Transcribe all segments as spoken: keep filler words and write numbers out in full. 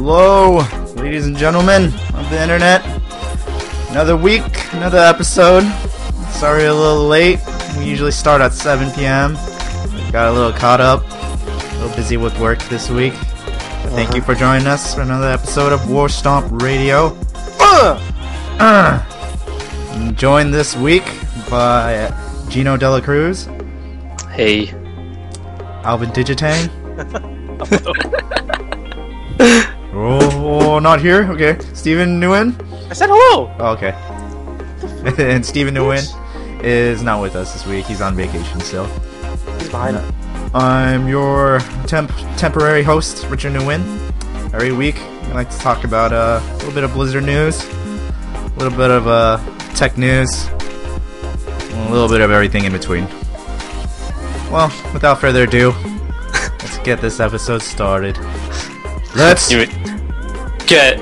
Hello, ladies and gentlemen of the internet. Another week, another episode. Sorry a little late. We usually start at seven p.m. Got a little caught up. A little busy with work this week. But thank you for joining us for another episode of War Stomp Radio. Uh! Uh! I'm joined this week by Gino Dela Cruz. Hey. Alvin Digitang. oh, not here? Okay. Steven Nguyen? I said hello! Oh, okay. And Steven Nguyen is not with us this week. He's on vacation still. He's behind. Uh, I'm your temp temporary host, Richard Nguyen. Every week, I like to talk about uh, a little bit of Blizzard news, a little bit of uh, tech news, and a little bit of everything in between. Well, without further ado, let's get this episode started. Let's You get.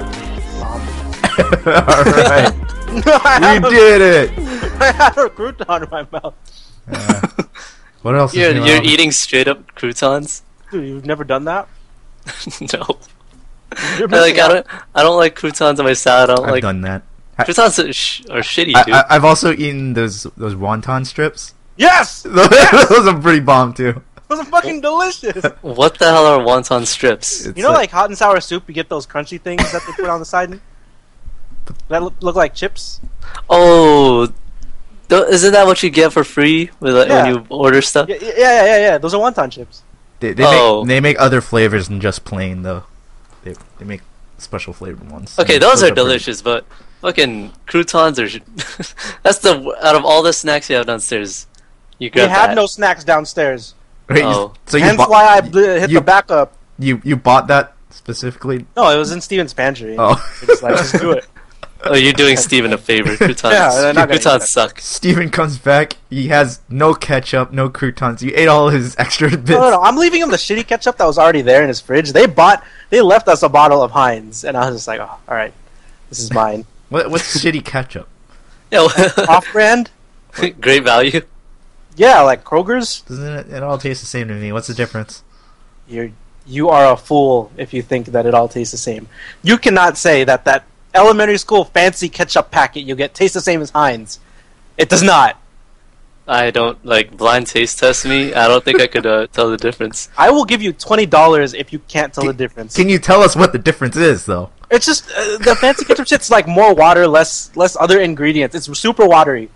Alright. We did it! I had a crouton in my mouth. Uh, what else You're, is new, you're Alvin? eating straight up croutons? Dude, you've never done that? No. You're I, like, missing I out. don't. I don't like croutons on my salad. I don't I've like done that. I, croutons. Are, sh- are shitty, I, dude. I, I've also eaten those those wonton strips. Yes! Those are pretty bomb too. Those are fucking delicious! What the hell are wonton strips? It's You know, like hot and sour soup, you get those crunchy things that they put on the side? That look, look like chips? Oh, th- isn't that what you get for free with like, Yeah. when you order stuff? Yeah, yeah, yeah, yeah, yeah. Those are wonton chips. they, they Oh. make they make other flavors than just plain though. They they make special flavored ones. Okay, And those are pretty- delicious, but fucking croutons are. sh- That's the out of all the snacks you have downstairs. You We grab had that. no snacks downstairs. Wait, you- Oh. so you Hence bought, why I bl- hit you- the backup. you you bought that specifically? No, it was in Steven's pantry. Oh, We're just like, just do it. Oh, you're doing Steven a favor. Croutons, Yeah, they're not gonna eat croutons that. suck. Steven comes back. He has no ketchup, no croutons. You ate all his extra bits. No, no, no. I'm leaving him the shitty ketchup that was already there in his fridge. They bought, they left us a bottle of Heinz, and I was just like, oh, all right, this is mine. What what's shitty ketchup? Yeah, Off-brand? great value. Yeah, like Kroger's. Doesn't it, it all taste the same to me? What's the difference? You're, you are a fool if you think that it all tastes the same. You cannot say that that elementary school fancy ketchup packet you get tastes the same as Heinz. It does not. I don't like blind taste test me. I don't think I could uh, tell the difference. I will give you twenty dollars if you can't tell the difference. Can you tell us what the difference is, though? It's just uh, the fancy ketchup shit's like more water, less less other ingredients. It's super watery.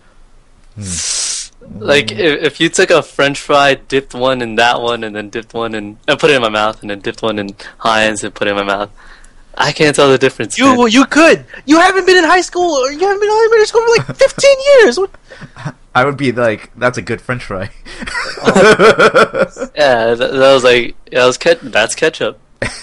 Like if, if you took a French fry, dipped one in that one, and then dipped one in and put it in my mouth, and then dipped one in Heinz and put it in my mouth, I can't tell the difference. You man. you could. You haven't been in high school, or you haven't been in elementary school for like fifteen years. What? I would be like, that's a good French fry. Yeah, that, that was like that was ke- that's ketchup.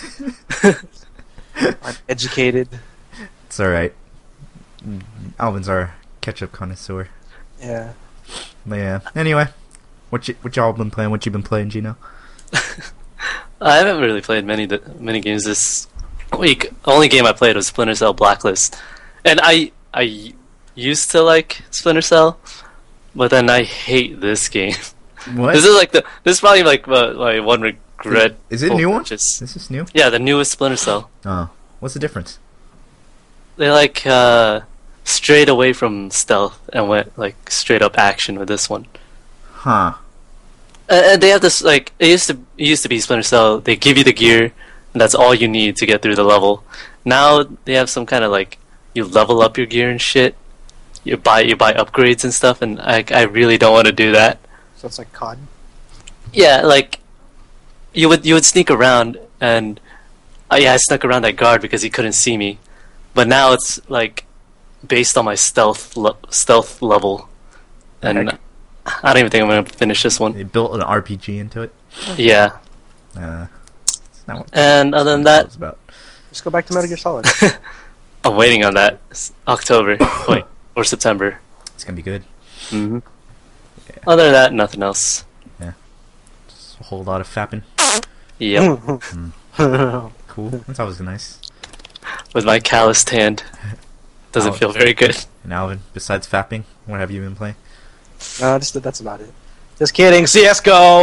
I'm educated. It's all right. Alvin's our ketchup connoisseur. Yeah. But yeah. Anyway, what you what y'all been playing? What you been playing, Gino? I haven't really played many th- many games this week. The only game I played was Splinter Cell Blacklist, and I I used to like Splinter Cell, but then I hate this game. What? This is like the this is probably like uh, my one regret. Is it a new one? Just Is this new? yeah, the newest Splinter Cell. Oh, what's the difference? They like uh, strayed away from stealth and went like straight up action with this one. Huh. Uh, and they have this like it used to it used to be Splinter Cell. They give you the gear, and that's all you need to get through the level. Now they have some kind of like you level up your gear and shit. You buy you buy upgrades and stuff, and I I really don't want to do that. So it's like C O D. Yeah, like you would you would sneak around, and uh, yeah, I snuck around that guard because he couldn't see me. But now it's like based on my stealth le- stealth level, and Heck. I don't even think I'm gonna finish this one. They built an R P G into it. Yeah, Uh, it's not what and other than Splinter that, Cell's about. Just go back to Metal Gear Solid. I'm waiting on that. It's October, wait, or September. It's gonna be good. hmm Other than that, nothing else. Just a whole lot of fapping. Yep, Cool. That's always nice. with my calloused hand, doesn't Ouch. feel very good. And Alvin, besides fapping, what have you been playing? No, just that's about it. Just kidding. C S G O.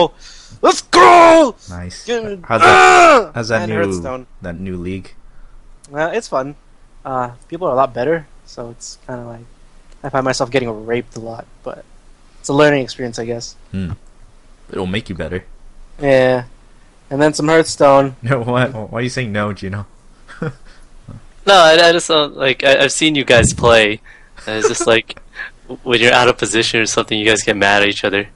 Let's go. Nice. Good. How's that? Ah! How's that And new Hearthstone. that new league? Uh, it's fun. Uh, people are a lot better, so it's kind of like I find myself getting raped a lot, but it's a learning experience, I guess. Hmm. It'll make you better. Yeah. And then some Hearthstone. No, what? Why are you saying no, Gino? No, I, I just don't like. I, I've seen you guys play. And it's just like when you're out of position or something, you guys get mad at each other.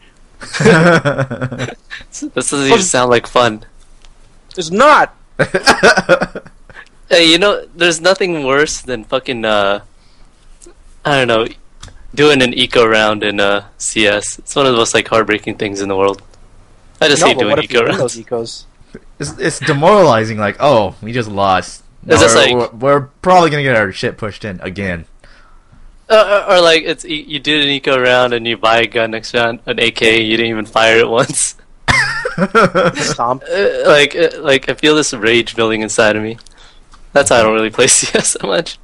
This doesn't even sound like fun. It's not. Hey, you know, there's nothing worse than fucking uh, I don't know, doing an eco round in uh C S. It's one of the most like heartbreaking things in the world. I just No, hate but doing what if you eco win those rounds. ecos? It's, it's demoralizing. Like, oh, we just lost. It's just we're, like- we're, we're probably gonna get our shit pushed in again. Uh, or, or like it's you you did an eco round and you buy a gun next round, an A K, you didn't even fire it once. Stomp. Uh, like uh, like I feel this rage building inside of me. That's why I don't really play C S so much.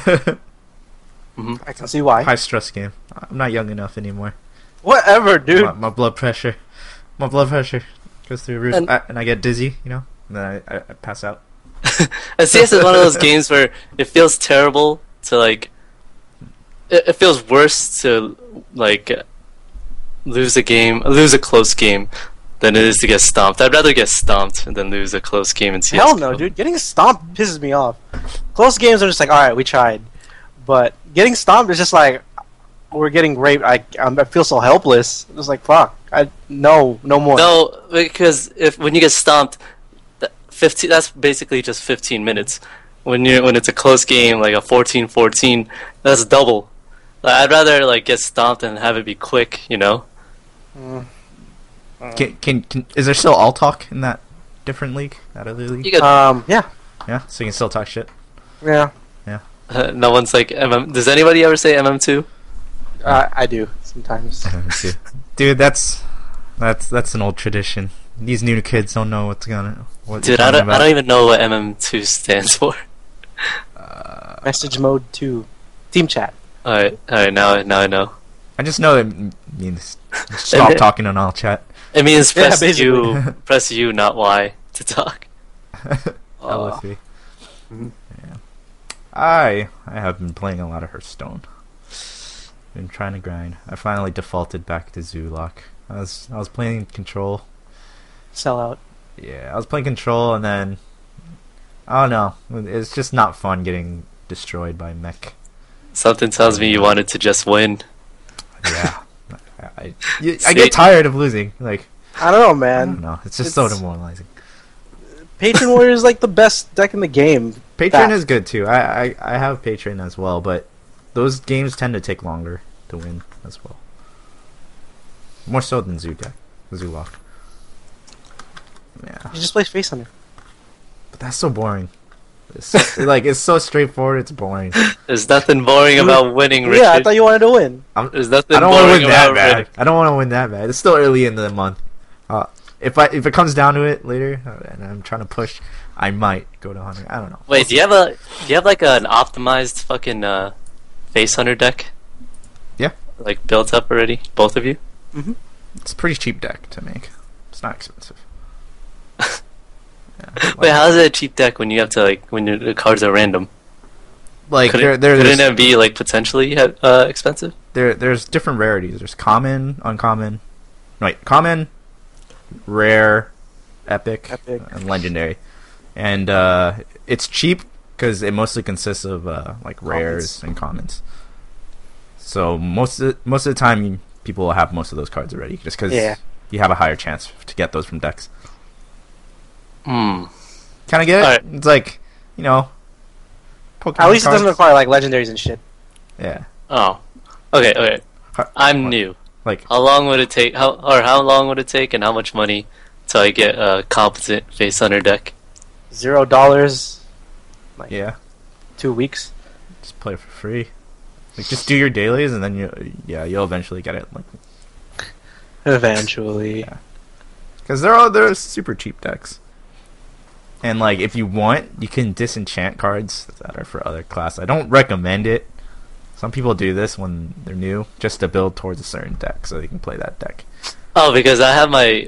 I can see why. High stress game. I'm not young enough anymore. Whatever, dude. My, my blood pressure, my blood pressure goes through the roof, And- I, and I get dizzy. You know, and then I, I, I pass out. And C S is one of those games where it feels terrible to like. It, it feels worse to like lose a game, lose a close game, than it is to get stomped. I'd rather get stomped than lose a close game in C S. Hell no, dude. Getting stomped pisses me off. Close games are just like, all right, we tried, but getting stomped is just like we're getting raped. I I'm, I feel so helpless. It's like fuck. I no no more. No, because if when you get stomped, that fifteen that's basically just fifteen minutes. When you when it's a close game like a fourteen fourteen, that's double. Like, I'd rather like get stomped and have it be quick, you know. Mm. Can, can can is there still all talk in that different league? That other league? You get Um. Yeah. Yeah, so you can still talk shit. Yeah. uh, no one's like M M. Does anybody ever say M M two? Uh, I do sometimes. Dude, that's that's that's an old tradition. These new kids don't know what's gonna. What Dude, you're I talking don't I about. don't even know what M M two stands for. Message mode two. Team chat. All right, all right. Now now I know. I just know it m- means stop talking on all chat. It means Yeah, press basically. U, press U, not Y to talk. L S V. Yeah. I I have been playing a lot of Hearthstone. Been trying to grind. I finally defaulted back to Zulok. I was I was playing Control. Sell out. Yeah, I was playing Control, and then I don't know. It's just not fun getting destroyed by mech. Something tells me you wanted to just win. Yeah, I, I, you- I See- get tired of losing. Like I don't know, I don't man. know. It's just so It's- demoralizing. Patron Warrior is like the best deck in the game. Patreon That- is good too. I, I I have Patreon as well, but those games tend to take longer to win as well. More so than Zoo Zulok. Yeah, You just play Face Hunter. but that's so boring. It's so, like it's so straightforward. It's boring. There's nothing boring about winning, Richard. Yeah, I thought you wanted to win. I'm, There's nothing I don't want to boring win that about bad. winning. I don't want to win that bad. It's still early in the month. Uh, if I if it comes down to it later, uh, and I'm trying to push, I might go to Hunter. I don't know. Wait, do you have a do you have like an optimized fucking uh, Face Hunter deck? Yeah. Like built up already, both of you. It's a pretty cheap deck to make. It's not expensive. Yeah, Wait, how is it a cheap deck when you have to like when your, the cards are random? like Could there it, there couldn't there's, it be like potentially uh, expensive? there there's different rarities. There's common, uncommon, wait, common, rare, epic, Epic. and legendary. And uh, it's cheap because it mostly consists of uh, like rares and commons. So most of the, most of the time, you- people will have most of those cards already, just because Yeah. you have a higher chance to get those from decks. Hmm. Kind of get it? Alright. It's like, you know, Pokemon At least it doesn't cards. require like legendaries and shit. Yeah, Oh. Okay. Okay. Har- I'm what? new. like How long would it take? How or how long would it take, and how much money till I get a competent Face Hunter deck? Zero dollars. Like yeah, two weeks. just play it for free. Like just do your dailies, and then you yeah you'll eventually get it. Like Eventually. Yeah. because they're all they're super cheap decks. And like if you want, you can disenchant cards that are for other class. I don't recommend it. Some people do this when they're new, just to build towards a certain deck, so they can play that deck. Oh, because I have my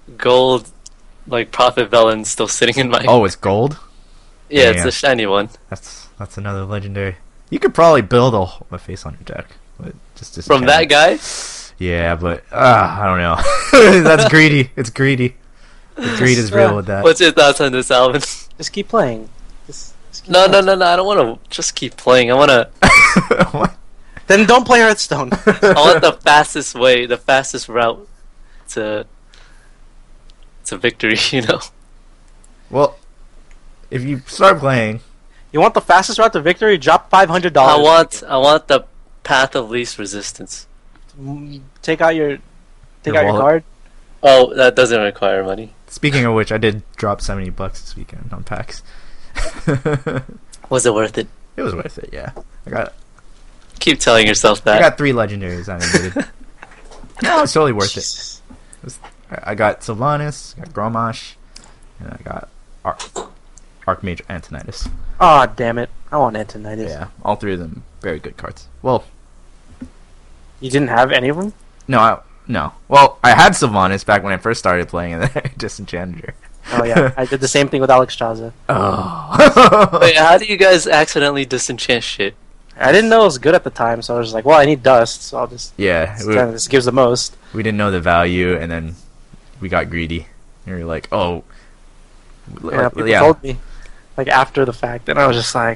gold, like Prophet Velen still sitting in my. Oh, it's gold. yeah, it's yeah. the shiny one. That's that's another legendary. You could probably build a, a face on your deck, but just From that guy? Yeah, but uh, I don't know. That's greedy. It's greedy. The greed is real with that. What's your thoughts on this, Alvin? Just keep playing. Just, just keep No, playing. no, no, no. I don't want to just keep playing. I want to. What? Then don't play Hearthstone. I want the fastest way, the fastest route to to victory. You know. Well, if you start playing, You want the fastest route to victory? Drop five hundred I dollars. want. I want the path of least resistance. Take out your, take Your out your wallet. card. Oh, that doesn't require money. speaking of which, I did drop seventy bucks this weekend on packs. Was it worth it? It was worth it. Yeah, I got Keep telling yourself I that. got three legendaries. I needed. No, it's totally worth it. Jesus. I got Sylvanas, I got Gromash, and I got Ar- Archmage Antonidas. Aw, damn it. I want Antonidas. Yeah, all three of them very good cards. Well, You didn't have any of them? no, I, no. Well, I had Sylvanas back when I first started playing, and then I disenchanted her. Oh, yeah. I did the same thing with Alex Chaza. Oh. Wait, how do you guys accidentally disenchant shit? I didn't know it was good at the time, so I was just like, well, I need dust, so I'll just... Yeah, This, we, kind of, this gives the most. we didn't know the value, and then we got greedy. And we were like, oh. Yeah, like, people yeah. told me, like, after the fact, and I was just like,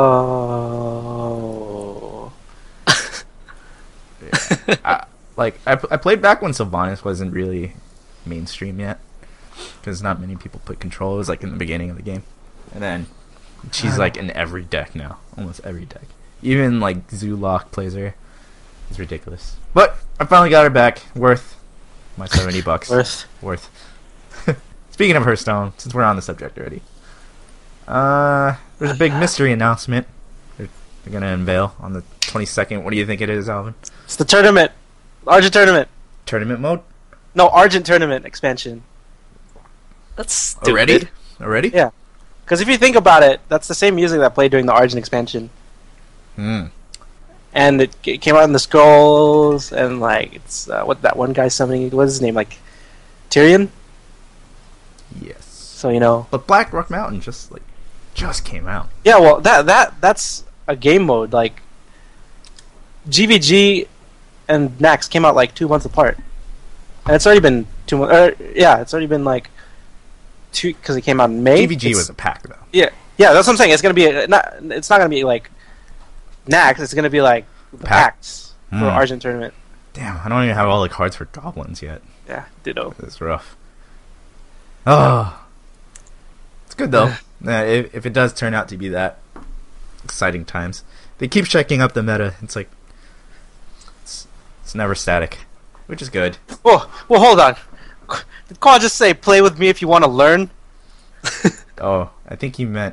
oh... I, like I, I played back when Sylvanas wasn't really mainstream yet, because not many people put control. It was like in the beginning of the game, and then she's like in every deck now, almost every deck. Even like Zulok plays her. It's ridiculous. But I finally got her back. Worth my seventy bucks. Worth. Worth. Speaking of Hearthstone, since we're on the subject already, uh, there's a big mystery announcement. They're, they're gonna unveil on the twenty-second. What do you think it is, Alvin? It's the tournament. Argent tournament. Tournament mode? No, Argent tournament expansion. That's stupid. Already? Already? Yeah. Because if you think about it, that's the same music that played during the Argent expansion. Hmm. And it, it came out in the scrolls, and like, it's, uh, what that one guy summoning, what's his name? Like, Tyrion? Yes. So, you know. But Black Rock Mountain just like just came out. Yeah, well, that that that's a game mode. Like, G V G and Nax came out like two months apart, and it's already been two months. Uh, yeah, it's already been like two because it came out in May. G V G It's- was a pack though. yeah, yeah. That's what I'm saying. It's gonna be a, not. It's not gonna be like Nax. It's gonna be like the Pack. packs Hmm. for Argent tournament. Damn, I don't even have all the cards for goblins yet. Yeah, ditto. It's rough. Oh, it's good though. Yeah, if, if it does turn out to be that exciting times, they keep checking up the meta. It's like it's, it's never static, which is good. Well, well, hold on. Did Carl just say play with me if you want to learn? Oh, I think he meant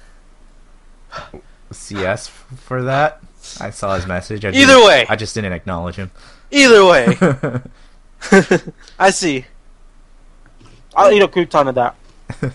C S f- for that. I saw his message. I Either didn't- way. I just didn't acknowledge him. Either way, I see. I'll eat a crouton of that.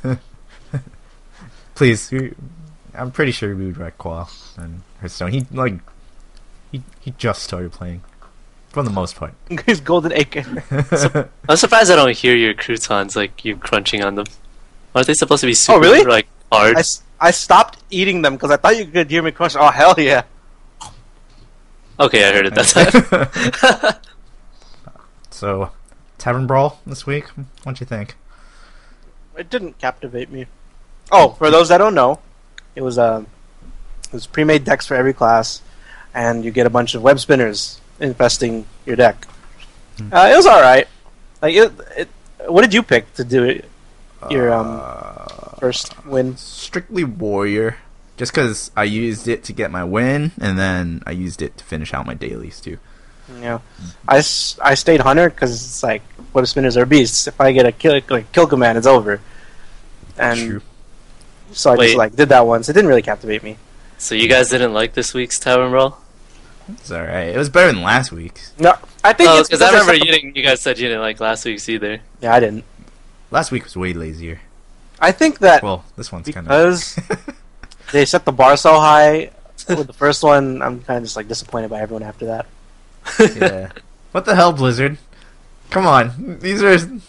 Please, we, I'm pretty sure we would wreck Qual and Hearthstone. He like he he just started playing, for the most part. His golden acre. I'm surprised I don't hear your croutons, like you crunching on them. Aren't they supposed to be super, really? like, hard? I, s- I stopped eating them because I thought you could hear me crunch. Oh, hell yeah. Okay, I heard it that time. So, Tavern Brawl this week. What'd you think? It didn't captivate me. Oh, for those that don't know, it was um, it was pre-made decks for every class, and you get a bunch of web spinners infesting your deck. Hmm. Uh, it was all right. Like, it, it, what did you pick to do it, your um Uh, first win? strictly Warrior, just because I used it to get my win, and then I used it to finish out my dailies too. Yeah, I, s- I stayed hunter because it's like web spinners are beasts. If I get a kill like kill command, it's over. And True. so I Wait. just like did that once. It didn't really captivate me. So you guys didn't like this week's Tavern Brawl? It's all right. It was better than last week's. No, I think Oh, it's because I because remember set you the- didn't. You guys said you didn't like last week's either. Yeah, I didn't. Last week was way lazier. I think that Well, this one's kind because of. they set the bar so high with the first one, I'm kind of just like disappointed by everyone after that. Yeah. What the hell, Blizzard? Come on, these are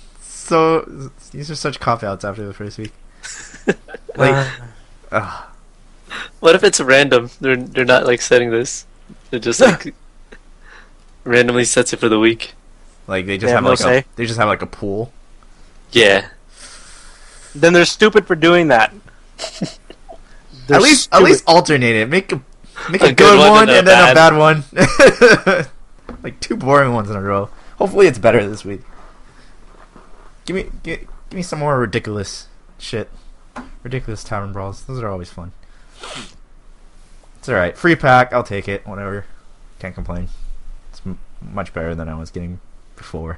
so. These are such cop outs after the first week. Like, uh, What if it's random? They're they're not like setting this. They're just like randomly sets it for the week. like they just They have have no like say? a they just have like a pool. Yeah. Then they're stupid for doing that. They're At least at stupid. least alternate it. Make a make a, A good, good one one and a and then a bad- bad one. Like two boring ones in a row. Hopefully it's better this week. Give me give, give me some more ridiculous shit. Ridiculous tavern brawls. Those are always fun. It's alright. Free pack. I'll take it. Whatever. Can't complain. It's m- much better than I was getting before.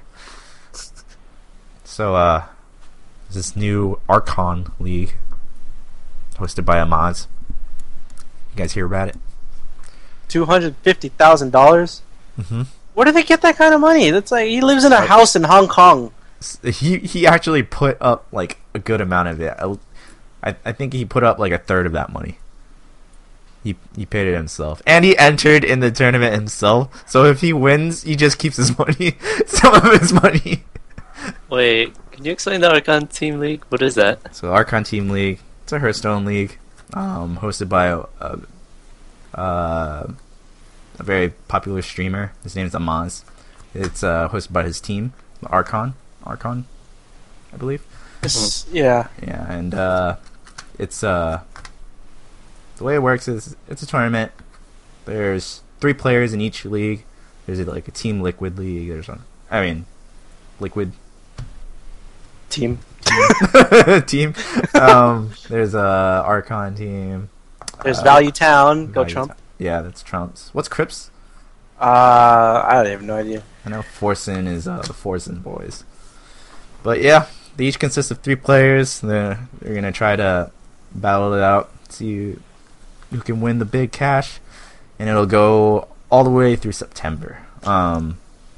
So, uh, there's this new Archon League hosted by Amaz. You guys hear about it? two hundred fifty thousand dollars. Mm-hmm. Where do they get that kind of money? That's like he lives in a house in Hong Kong. He he actually put up like a good amount of it. I I think he put up like a third of that money. He he paid it himself, and he entered in the tournament himself. So if he wins, he just keeps his money, some of his money. Wait, can you explain the Archon Team League? What is that? So Archon Team League, it's a Hearthstone league, um, hosted by a, a, uh, a very popular streamer. His name is Amaz. It's uh, hosted by his team, Archon, Archon, I believe. It's- yeah. Yeah, and uh, it's uh, the way it works is it's a tournament. There's three players in each league. There's like a Team Liquid league. There's a, I mean, Liquid Team. team. Um, there's a Archon team. There's Uh, Value Town. Go Value Trump. Ta- Yeah, that's Trump's. What's Crips? Uh, I have no idea. I know Forsen is uh, the Forsen boys. But yeah, they each consist of three players. They're, they're gonna try to battle it out, see who, who can win the big cash, and it'll go all the way through September. Um,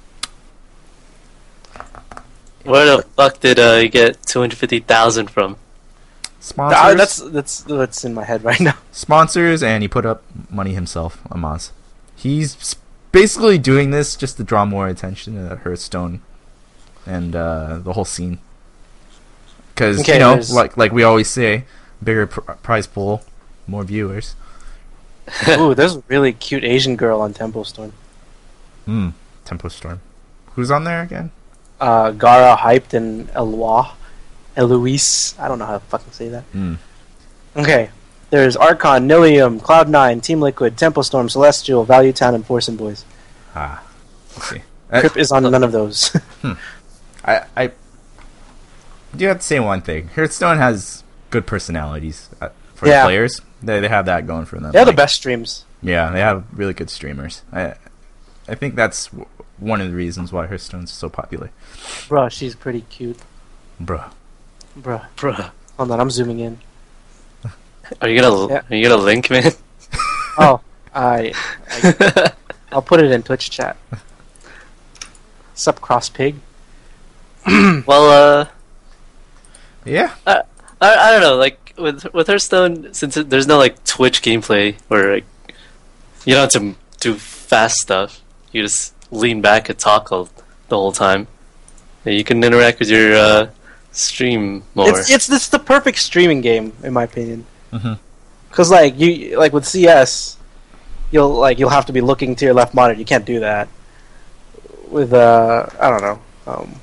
Where the fuck did uh, you get two hundred fifty thousand from? sponsors, Ah, that's that's that's in my head right now. sponsors, and he put up money himself, Amaz. He's s- basically doing this just to draw more attention to Hearthstone and uh, the whole scene. Because Okay, you know, there's- like like we always say, bigger pr- prize pool, more viewers. Ooh, there's a really cute Asian girl on Temple Storm. Hmm. Tempo Storm. Who's on there again? Uh, Gara Hyped and Eloise. Eloise. I don't know how to fucking say that. Hmm. Okay. There's Archon, Nilium, Cloud nine, Team Liquid, Temple Storm, Celestial, Value Town, and Forsen Boys. Ah. Okay. Uh, Crip is on none of those. I I do have to say one thing. Hearthstone has good personalities uh, for Yeah. the players. They they have that going for them. They're the Like, best streams. Yeah, they have really good streamers. I I think that's w- one of the reasons why Hearthstone's so popular. Bruh, she's pretty cute. Bruh. Bruh. Bruh. Hold on, I'm zooming in. Are you gonna Yeah. are you gonna link, man? Oh, I, I I'll put it in Twitch chat. Sup, Cross Pig? Well, uh, Yeah. I, I don't know. Like with with Hearthstone, since it, there's no like Twitch gameplay where like, you don't have to do fast stuff. You just lean back and talk all, the whole time. And you can interact with your uh, stream more. It's it's it's the perfect streaming game in my opinion. Mhm. Cause like you like with C S, you'll like you'll have to be looking to your left monitor. You can't do that with uh I don't know. Um,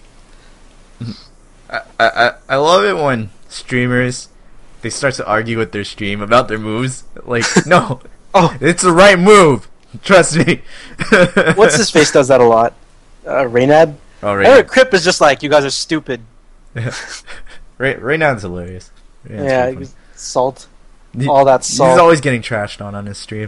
I, I I love it when streamers they start to argue with their stream about their moves. Like, no, oh, it's the right move. Trust me. what's his face does that a lot. Uh, Reynad. Oh, right. Eric Crip is just like you guys are stupid. right, right now it's hilarious. Right now it's yeah, pretty funny. salt. He- all that He's salt. always getting trashed on on his stream.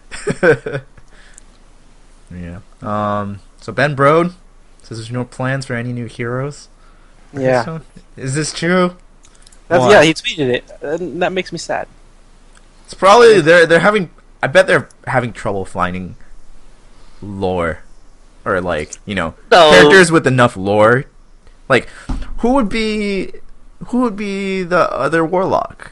Yeah. Um. So Ben Brode says there's no plans for any new heroes. Yeah, So, is this true? that's, Why? yeah. He tweeted it. And that makes me sad. It's probably they're they're having. I bet they're having trouble finding lore, or like you know No. characters with enough lore. Like, who would be who would be the other warlock?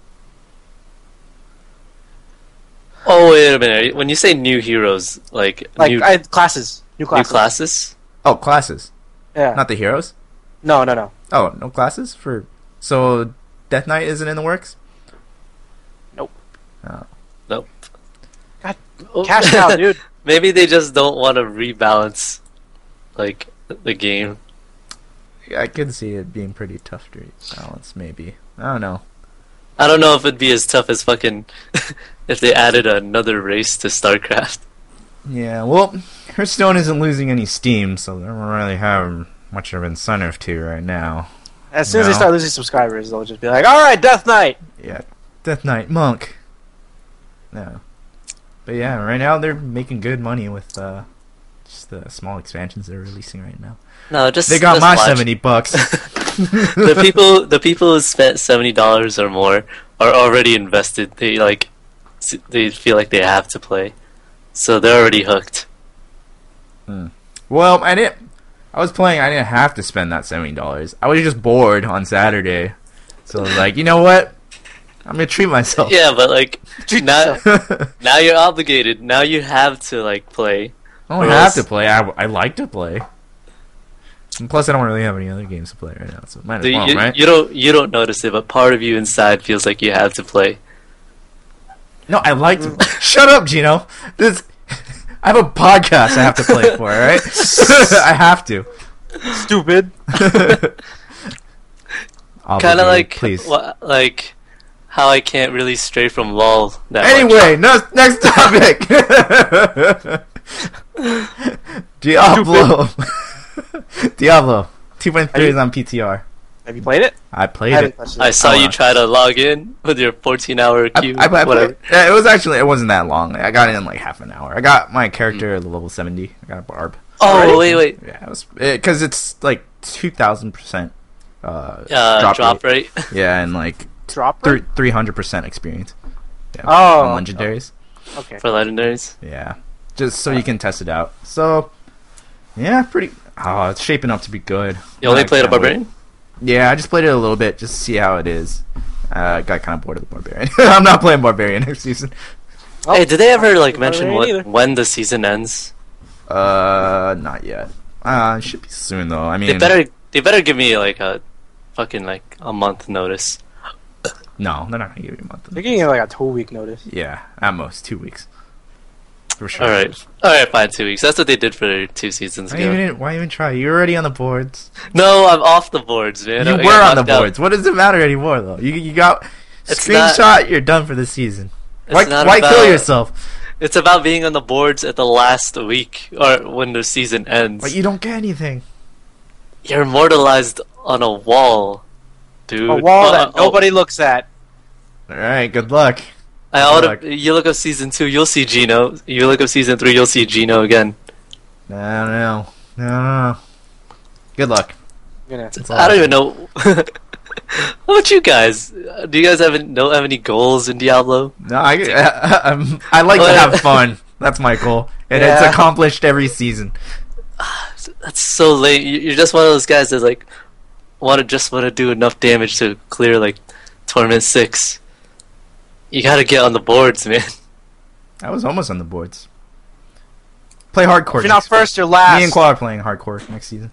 Oh wait a minute! When you say new heroes, like, Like new, I, classes, new new classes. classes, Oh, classes, Yeah. not the heroes. No, no, no. Oh, no classes for. So Death Knight isn't in the works. Nope. Oh. Nope. God, cash out, dude. Maybe they just don't want to rebalance, like, the game. Yeah, I could see it being pretty tough to balance. Maybe I don't know. I don't know if it'd be as tough as fucking if they added another race to StarCraft. Yeah, well, Hearthstone isn't losing any steam, so they don't really have much of an incentive to right now. As soon as No. they start losing subscribers, they'll just be like, "All right, Death Knight." Yeah, Death Knight Monk. No, but yeah, right now they're making good money with uh, just the small expansions they're releasing right now. No, just They got just my watch. seventy bucks. the people, the people who spent seventy dollars or more are already invested. They like, s- they feel like they have to play, so they're already hooked. Well, I didn't. I was playing. I didn't have to spend that seventy dollars. I was just bored on Saturday, so I was like, you know what? I'm gonna treat myself. Yeah, but like Treat now, yourself. now you're obligated. Now you have to like play. I don't Or have else- to play. I, I like to play. And plus, I don't really have any other games to play right now, so might as The- well, you, right? you don't you don't notice it, but part of you inside feels like you have to play. No, I like to. Shut up, Gino. This. I have a podcast I have to play for. All right, I have to. Stupid. Kind of like please. wha- like how I can't really stray from LOL that much. Anyway, no, next topic. Diablo. Diablo two point three is on P T R. Have you played it? I I played haven't it. touched it. I saw Oh, you uh, try to log in with your fourteen hour I, queue. I, I whatever. played, yeah, it was actually it wasn't that long. I got it in like half an hour. I got my character at level seventy. I got a barb. Oh Already? wait, wait. Yeah, it was because it's like two thousand percent uh Uh, drop, drop, rate. rate. Yeah, and like Drop three rate? three hundred percent experience. Yeah, Oh, on legendaries. Okay. for legendaries. Yeah, just so you can test it out. So yeah, pretty. Oh, it's shaping up to be good. You only I played a can't wait. barbarian. Yeah, I just played it a little bit just to see how it is. Uh, I got kind of bored of the barbarian. I'm not playing barbarian next season. Oh, Hey, did they ever like Barbarian mention what, either. when the season ends? Uh, not yet. Uh, it should be soon though. I mean, They better they better give me like a fucking like a month notice. no, they're not gonna give you a month. They're getting like a two week notice. Yeah, at most two weeks. For sure. All right, all right, fine, two weeks. That's what they did for two seasons Why ago. even, why even try? You're already on the boards. No, I'm off the boards, man. You I were got on the knocked out. boards. What does it matter anymore, though? You you got It's screenshot. You're done for the season. It's Why not why kill about- yourself? It's about being on the boards at the last week or when the season ends. But you don't get anything. You're immortalized on a wall, dude. A wall Uh, that oh, nobody looks at. All right. Good luck. I Good oughta, luck. you look up season two, you'll see Gino. You look up season three, you'll see Gino again. No, no, no, no. Good luck. You know. That's all I don't I even know. How about you guys? Uh, Do you guys have any, don't have any goals in Diablo? No, I, I, I'm- I like to have fun. That's my goal, and it's Yeah. accomplished every season. That's so late. You- You're just one of those guys that like want to just want to do enough damage to clear like tournament six. You gotta get on the boards, man. I was almost on the boards. Play hardcore. If you're not next- first, you're last. Me and Claude are playing hardcore next season.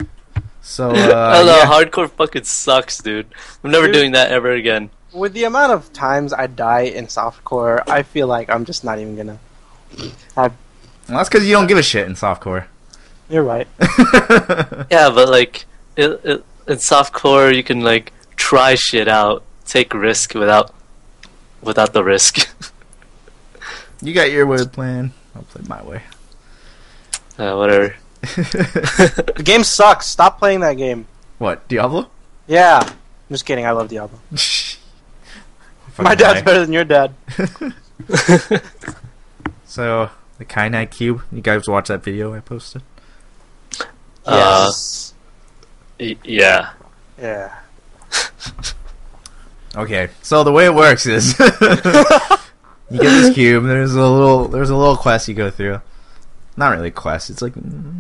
So, I uh, don't know, yeah. hardcore fucking sucks, dude. I'm never Dude. doing that ever again. With the amount of times I die in softcore, I feel like I'm just not even gonna. Well, that's because you don't give a shit in softcore. You're right. Yeah, but like it, it, in softcore, you can like try shit out, take risk without without the risk. You got your way of playing. I'll play my way. uh, whatever. The game sucks. Stop playing that game. What, Diablo? Yeah. I'm just kidding. I love Diablo. My Fucking dad's lie. better than your dad. So, the Kyanite Cube. You guys watch that video I posted? Uh, Yes. y- yeah. Yeah. Okay, so the way it works is you get this cube. There's a little, there's a little quest you go through. Not really a quest. It's like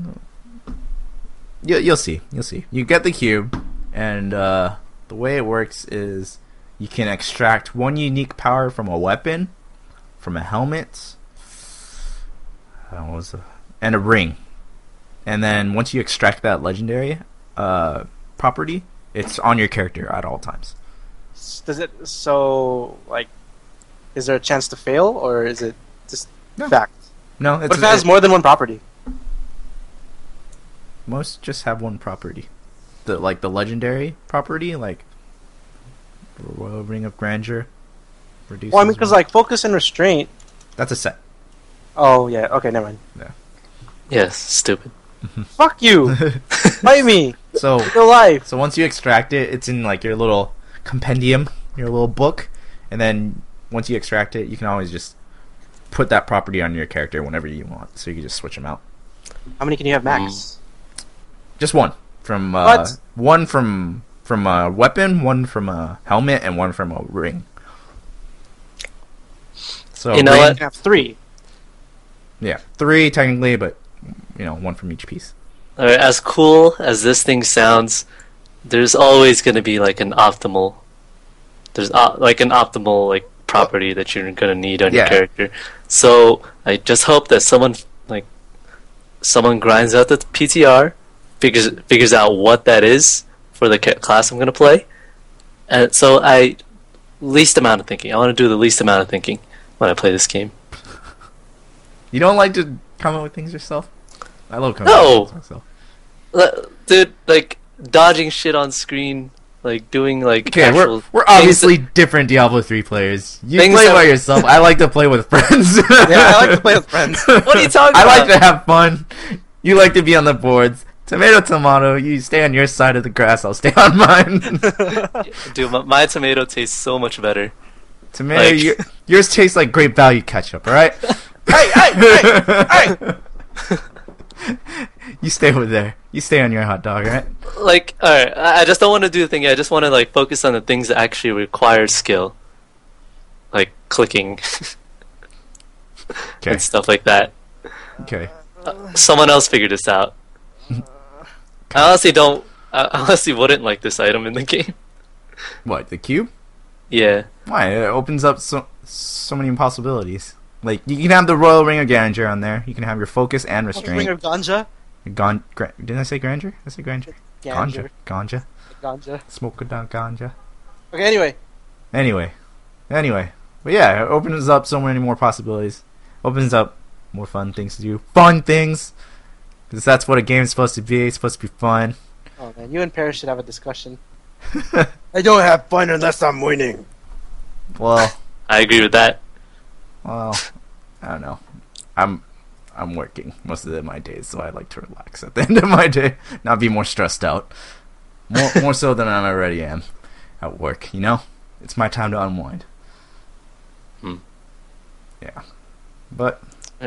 you, you'll see, you'll see. You get the cube, and uh, the way it works is you can extract one unique power from a weapon, from a helmet, uh, what was the, and a ring. And then once you extract that legendary, uh, property, it's on your character at all times. S- Does it so like? Is there a chance to fail, or is it just No. fact? No, it's What if it has it- more than one property? most just have one property. The like the legendary property, like Royal Ring of Grandeur. Reduces Well, I mean, because one- like focus and restraint. that's a set. Oh yeah. Okay, never mind. Yes, stupid. Fuck you. Fight me. So Real life. so once you extract it, it's in like your little compendium, your little book, and then once you extract it, you can always just put that property on your character whenever you want. So you can just switch them out. How many can you have max? Just one from uh, What? one from from a weapon, one from a helmet, and one from a ring. So You know ring- You what? can have three. Yeah, three technically, but you know, one from each piece. Alright, as cool as this thing sounds, there's always going to be like an optimal. There's uh, like an optimal like property that you're going to need on Yeah. your character. So I just hope that someone like someone grinds out the P T R, figures figures out what that is for the ca- class I'm going to play, and so I least amount of thinking. I want to do the least amount of thinking when I play this game. You don't like to come up with things yourself? I love coming No. up with things myself. Uh, Dude, like dodging shit on screen, like doing like Okay, actual we're we're things obviously different Diablo three players. You Things play that- by yourself. I like to play with friends. Yeah, I like to play with friends. What are you talking I like about? to have fun. You like to be on the boards. Tomato, tomato. You stay on your side of the grass. I'll stay on mine. Dude, my, my tomato tastes so much better. Tomato, Like- your, yours tastes like great value ketchup. All right. Hey, hey, hey, hey! You stay over there. You stay on your hot dog, all right? Like, alright, I I just don't want to do the thing. I just want to like focus on the things that actually require skill, like clicking Okay. and stuff like that. Okay. Uh, someone else figured this out. I honestly don't. I honestly wouldn't like this item in the game. What, the cube? Yeah. Why? It opens up so so many possibilities. Like, you can have the Royal Ring of Grandeur on there. You can have your focus and Ring restraint. of ganja. Gon- gra- didn't I say grandeur? Did I say grandeur? Ganja. Ganja. Ganja. Ganja. Smoke it down ganja. Okay, anyway. Anyway. Anyway. But yeah, it opens up so many more possibilities. Opens up more fun things to do. Fun things! Because that's what a game is supposed to be. It's supposed to be fun. Oh man, you and Paris should have a discussion. I don't have fun unless I'm winning. Well, I agree with that. well, I don't know. I'm I'm working most of the, my days, so I like to relax at the end of my day, not be more stressed out. More more so than I already am at work. You know, it's my time to unwind. Hmm. Yeah, but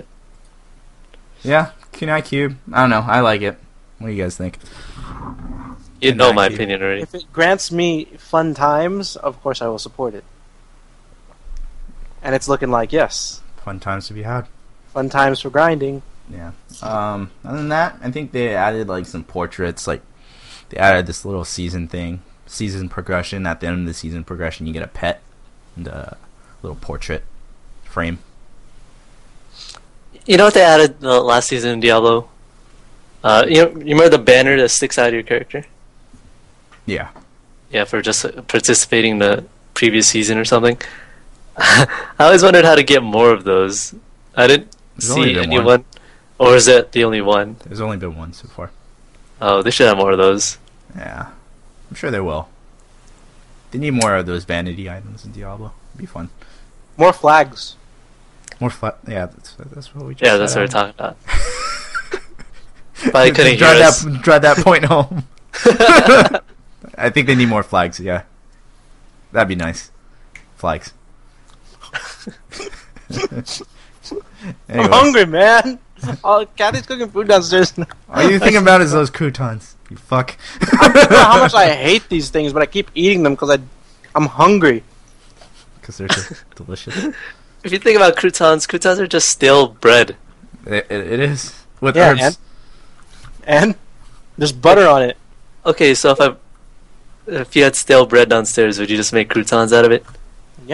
yeah, Kunai Cube. I don't know. I like it. What do you guys think? You know my Exactly. opinion already. If it grants me fun times, of course I will support it. And it's looking like yes, Fun times to be had. fun times for grinding. Yeah. Um. Other than that, I think they added like some portraits. Like they added this little season thing, season progression. At the end of the season progression, you get a pet and a little portrait frame. You know what they added the last season in Diablo? Uh, you know, you remember the banner that sticks out of your character? Yeah. Yeah, for just uh, participating in the previous season or something. I always wondered how to get more of those. I didn't There's only see been anyone. one. Or is that the only one? There's only been one so far. Oh, they should have more of those. Yeah. I'm sure they will. They need more of those vanity items in Diablo. It'd be fun. More flags. More flat. Yeah, that's that's what we just Yeah, that's said. what we're talking about. Probably couldn't drive hear us. that drive that point home. I think they need more flags. Yeah, that'd be nice. Flags. Anyway, I'm hungry, man. Oh, Kathy's cooking food downstairs. all you think about is those croutons. You fuck. I don't know how much I hate these things, but I keep eating them because I, I'm hungry. Because they're so delicious. If you think about croutons, croutons are just stale bread. It, it, it is with Yeah, herbs. and and there's butter on it. Okay, so if I, if you had stale bread downstairs, would you just make croutons out of it? Yeah.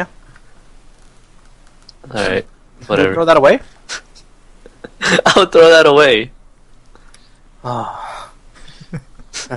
All right, Throw whatever. that away. I would throw that away. Oh, that's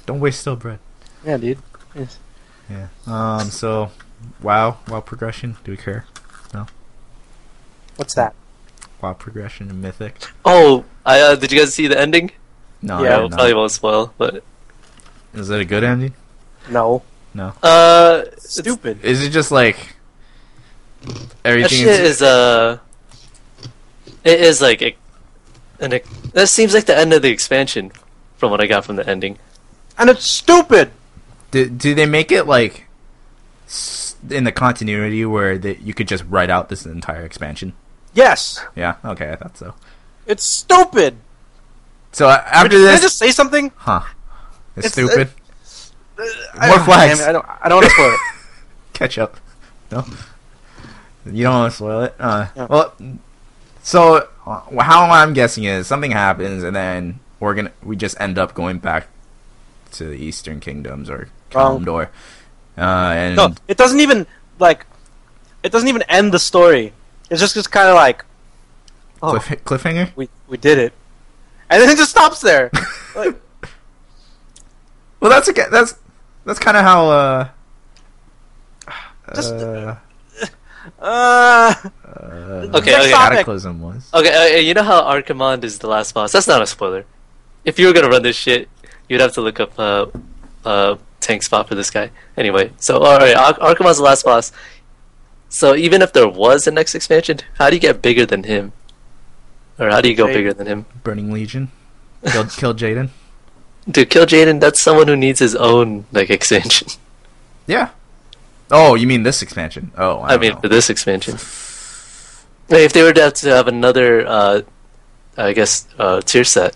Don't waste stale bread. Yeah, dude. Yes. Yeah. Um. So, WoW, WoW progression. Do we care? No. What's that? WoW progression and Mythic. Oh, I uh, did you guys see the ending? No. Yeah, I I did not. probably won't spoil, but Is it a good ending? No. No. uh, it's- Stupid. Is it just like That everything? shit is uh, it is like a, an ex- that seems like the end of the expansion, from what I got from the ending. And it's stupid. do, do they make it like s- in the continuity where they, you could just write out this entire expansion? Yes. Yeah. Okay, I thought so. It's stupid. So uh, after Can I this, just say something? huh? It's, It's- stupid. I- More flags. Damn it, I don't. I don't want to spoil it. Catch up. No. You don't want to spoil it. Uh, Yeah. Well, so uh, how I'm guessing is something happens, and then we're gonna we just end up going back to the Eastern Kingdoms or Wrong. Kalimdor. Uh, and No, it doesn't even like. It doesn't even end the story. It's just just kind of like, oh, cliff, cliffhanger. we we did it, and then it just stops there. Like, Well, that's okay. That's that's kind of how. Uh, Just- uh, uh, uh, Okay, Next okay. topic. Cataclysm was. Okay, uh, you know how Archimond is the last boss? That's not a spoiler. If you were gonna run this shit, you'd have to look up uh, uh, tank spot for this guy. Anyway, so alright, Ar- Archimond's the last boss. So even if there was a next expansion, how do you get bigger than him? Or how do you go Okay. bigger than him? Burning Legion. Killed kill Jaden. Dude, kill Jaden, that's someone who needs his own, like, expansion. Yeah. Oh, you mean this expansion? Oh, I, I don't mean, know. for this expansion. Like, if they were to have to have another, uh, I guess, uh, tier set.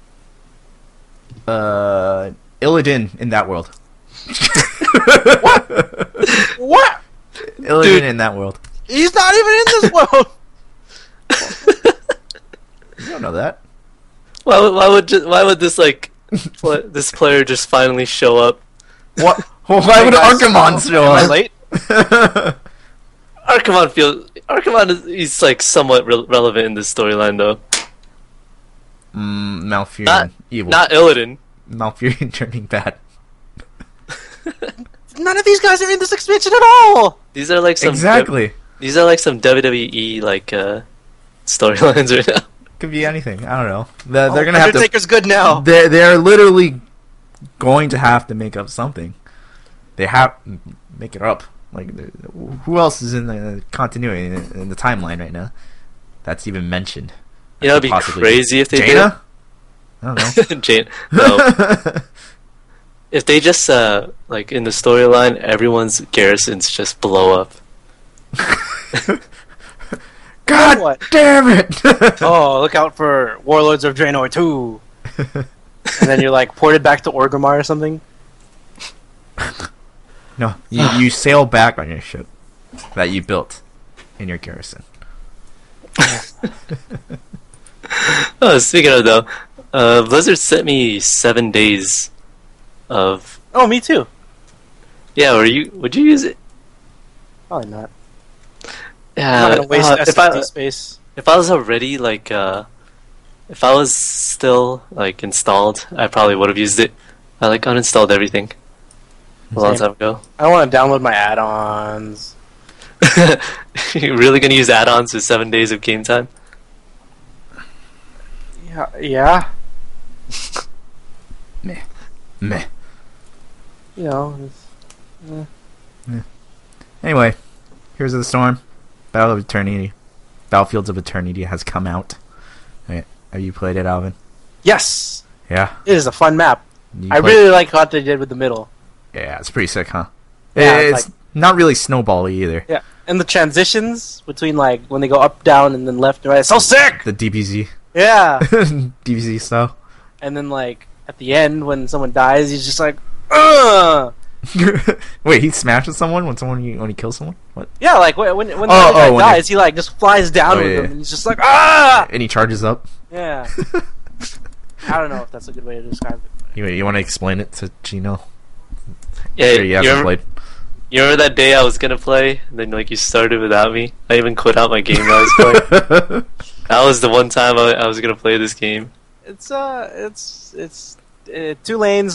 Uh, Illidan in that world. what? Illidan Dude. in that world. He's not even in this world. You don't know that. Why would, why would, ju- why would this, like, pl- this player just finally show up? What? Well, why Hey, would guys, Archimon show Am I up? late? Archimon feels Archimon is he's like somewhat re- relevant in this storyline though. mm, Malfurion, Not- evil. Not Illidan. Malfurion turning bad. None of these guys are in this expansion at all. These are like some Exactly. these are like some W W E like uh, storylines right now. Could be anything. I don't know. They're, Oh, they're gonna have to. Undertaker's good now. They're they're literally going to have to make up something. They have make it up. Like, they're- who else is in the continuity in, in the timeline right now? That's even mentioned. You know, it'd be Possibly. crazy if they Jaina? I don't know. did. Jane, no. If they just uh like in the storyline, everyone's garrisons just blow up. God What? damn it! Oh, look out for Warlords of Draenor two. And then you're like ported back to Orgrimmar or something. No, you, you sail back on your ship that you built in your garrison. Oh, speaking of though, uh, Blizzard sent me seven days of Oh, me too. yeah. Were you? Would you use it? Probably not. Yeah. I'm not gonna waste uh, if S S D I space. if I was already like uh, if I was still like installed, I probably would have used it. I like uninstalled everything a long Same. time ago. I want to download my add-ons. You're really gonna use add-ons with seven days of game time? Yeah, yeah. Meh. You know, it's, Anyway, Heroes of the Storm, Battle of Eternity, Battlefields of Eternity has come out. Okay, have you played it, Alvin? yes, Yeah. it is a fun map. You I played- really like what they did with the middle. Yeah, it's pretty sick, huh? Yeah, it's it's not really snowbally either. Yeah, and the transitions between like when they go up, down, and then left and right. It's so sick. The D B Z, Yeah, D B Z style. and then like at the end when someone dies, he's just like, ugh. Wait, he smashes someone when someone when he kills someone? What? Yeah, like when when, when the Oh, other guy oh, when dies, he like just flies down Oh, with yeah, him, yeah. and he's just like, ah. And he charges up. Yeah. I don't know if that's a good way to describe it. You, you want to explain it to Gino? Yeah, Sure, you you, haven't remember, played. you remember that day I was gonna play, and then like you started without me. I even quit out my game that I was playing. That was the one time I, I was gonna play this game. It's uh, it's it's uh, two lanes,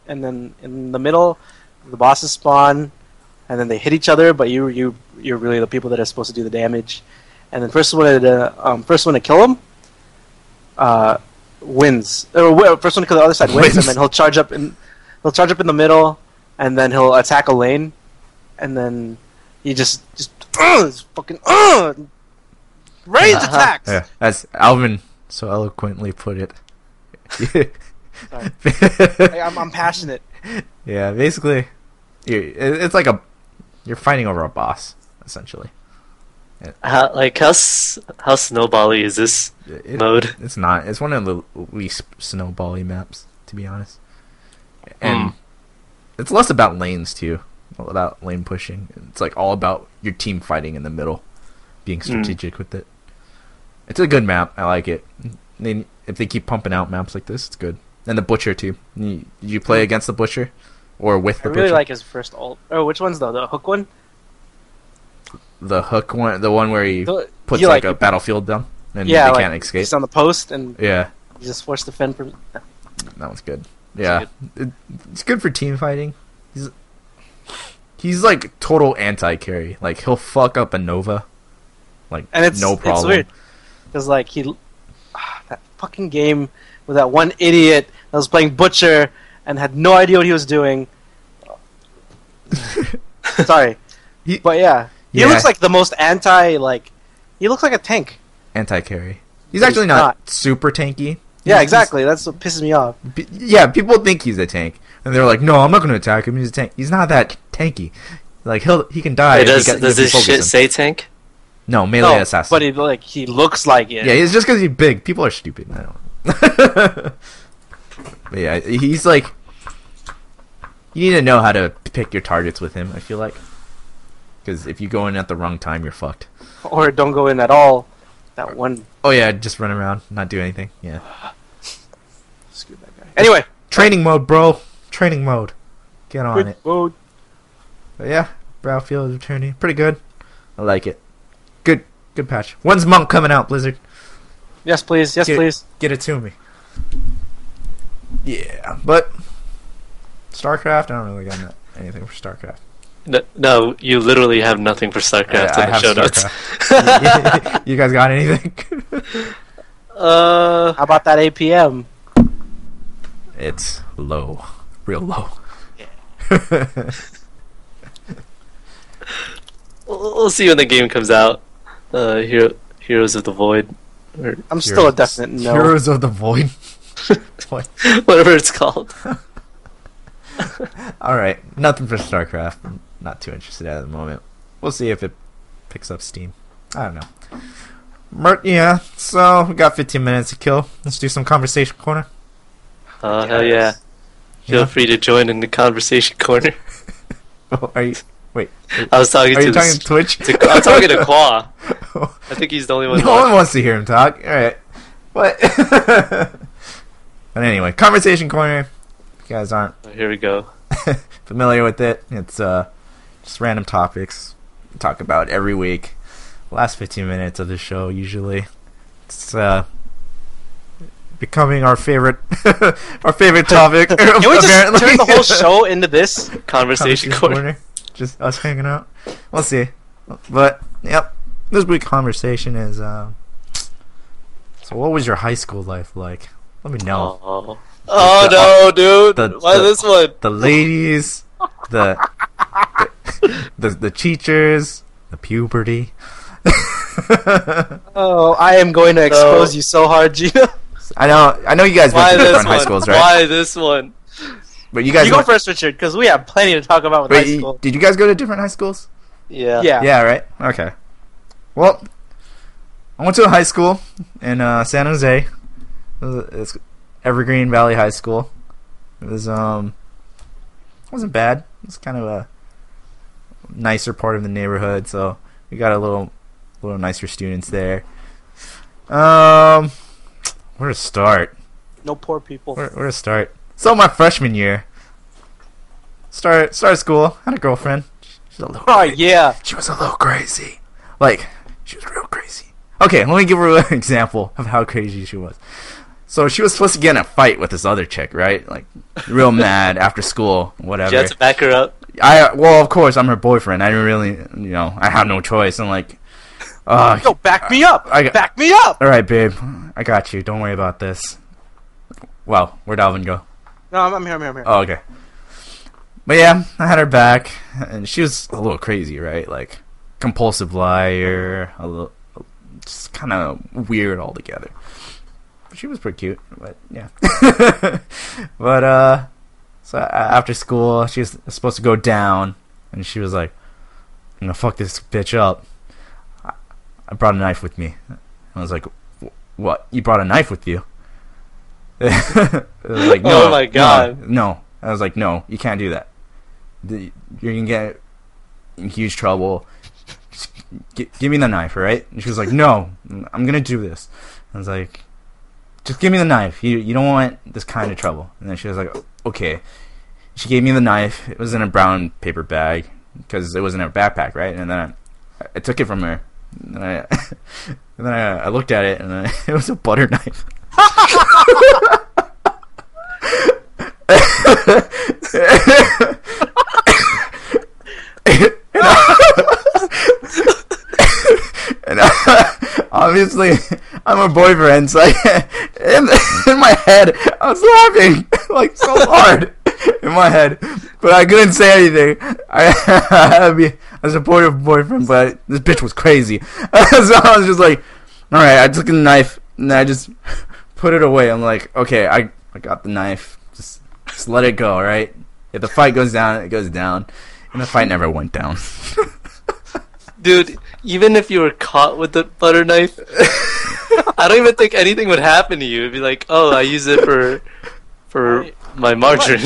and then in the middle, the bosses spawn, and then they hit each other. But you you you're really the people that are supposed to do the damage. And then first one to um, first one to kill him, uh, wins. Or wi- first one to kill the other side wins, Wins. and then he'll charge up in he'll charge up in the middle, and then he'll attack a lane, and then he just just uh, it's fucking uh, ranged attacks. Yeah, as Alvin so eloquently put it. Sorry. I, I'm, I'm passionate. Yeah, basically, you're, it- it's like a you're fighting over a boss essentially. How, like how s- how snowbally is this It- mode? It's not. It's one of the least snowbally maps, to be honest. And Hmm. it's less about lanes too, about lane pushing. It's like all about your team fighting in the middle, being strategic with it. It's a good map. I like it. They, if they keep pumping out maps like this, it's good. And the Butcher too. You, you play against the Butcher, or with I the really Butcher? like his first ult. Oh, which one's though? The hook one? The hook one, the one where he The- puts you like, like- a battlefield down, and Yeah, they like, can't escape. He's on the post and Yeah. you just force defend from. That one's good. Yeah, it, it's good for team fighting. He's he's like total anti-carry. Like he'll fuck up a Nova, like And it's no problem. It's weird because like he ah, that fucking game with that one idiot that was playing Butcher and had no idea what he was doing. Sorry, He- but yeah, he Yeah. looks like the most anti. Like he looks like a tank. Anti-carry. He's But actually he's not, not. super tanky. Yeah, He's- exactly. That's what pisses me off. P- Yeah, people think he's a tank, and they're like, "No, I'm not going to attack him. He's a tank." He's not that tanky. Like he'll he can die. Wait, if you does get- does if you this focus shit him. say tank? No, melee No, assassin. but he like he looks like it. Yeah, it's just because he's big. People are stupid. I don't. But yeah, he's like. You need to know how to pick your targets with him. I feel like, because if you go in at the wrong time, you're fucked. Or don't go in at all. That one. Oh yeah, just run around, not do anything. Yeah. Screw that guy. Anyway, Training mode, bro. Training mode. Get on good it. mode. But yeah, Battlefield is returning. Pretty good. I like it. Good, good patch. When's Monk coming out, Blizzard? Yes, please. Yes, Get- please. Get it to me. Yeah, but StarCraft, I don't really got no- anything for StarCraft. No, no, you literally have nothing for StarCraft I, I in the have show notes. StarCraft. You guys got anything? uh, How about that A P M? It's low, real low. we'll we'll see when the game comes out. Uh, Hero, Heroes of the Void, or I'm still a Heroes- definite no. Heroes of the Void. What? whatever it's called. All right, nothing for StarCraft. I'm not too interested at the moment. We'll see if it picks up steam. I don't know. Mer- yeah, so we got fifteen minutes to kill. Let's do some conversation corner. Oh hell yeah! Feel Yeah. free to join in the conversation corner. Oh, are you? Wait, I was talking are to you talking this, to Twitch? to, I'm talking to Qua. I think he's the only one. No one watching. wants to hear him talk. All right, what? But anyway, conversation corner. If you guys aren't Oh, here we go. familiar with it, it's uh just random topics we talk about every week. Last fifteen minutes of the show usually. It's uh becoming our favorite our favorite topic. Can we just apparently. turn the whole show into this? Conversation corner. Just us hanging out. We'll see. But yep, this week's conversation is. Uh, so, what was your high school life like? Let me know. Oh, oh no, dude! the- Why the- this one? The ladies, the the, the the teachers, the puberty. Oh, I am going to expose No. you so hard, Gina. I know. I know you guys went Why to this different one? high schools, right? Why this one? But you guys You go went- first, Richard, because we have plenty to talk about with Wait, high you- school. did you guys go to different high schools? Yeah. Yeah. Yeah, right. Okay. Well, I went to a high school in uh, San Jose. It was- It's Evergreen Valley High School. It was um, it wasn't bad. It was kind of a nicer part of the neighborhood, so we got a little, little nicer students there. Um, where to start? No poor people. Where, where to start? So my freshman year, start started school. Had a girlfriend. She's a little. Oh, yeah. She was a little crazy. Like, she was real crazy. Okay, let me give her an example of how crazy she was. So she was supposed to get in a fight with this other chick, right? Like, real mad after school, whatever. You had to back her up. I well, of course, I'm her boyfriend. I didn't really, you know, I have no choice. I'm like, uh, Yo, back me up. I got- back me up. all right, babe, I got you. Don't worry about this. Well, where'd Alvin go? No, I'm, I'm here. I'm here. I'm here. Oh, okay. But yeah, I had her back, and she was a little crazy, right? Like, compulsive liar, a little, just kind of weird altogether. She was pretty cute, but yeah. But uh, so after school, she was supposed to go down, and she was like, "I'm gonna fuck this bitch up." I, I brought a knife with me. I was like, "What? You brought a knife with you?" I was like, no, Oh my God. no, no. I was like, no, you can't do that. The, you're gonna get in huge trouble. Just g- give me the knife, all right? And she was like, no, I'm gonna do this. I was like, just give me the knife. You you don't want this kind of trouble. And then she was like, okay. She gave me the knife. It was in a brown paper bag because it was in her backpack, right? And then I, I took it from her. And then I, and then I, I looked at it, and I, it was a butter knife. And I, obviously, I'm her boyfriend, so I, in, in my head, I was laughing like so hard in my head, but I couldn't say anything. I, I had to be a supportive boyfriend, but this bitch was crazy. So I was just like, all right, I took the knife and I just put it away. I'm like, okay, I, I got the knife. Just, just let it go, all right? If the fight goes down, it goes down. And the fight never went down. Dude, even if you were caught with the butter knife, I don't even think anything would happen to you. It'd be like, oh, I use it for for my margarine.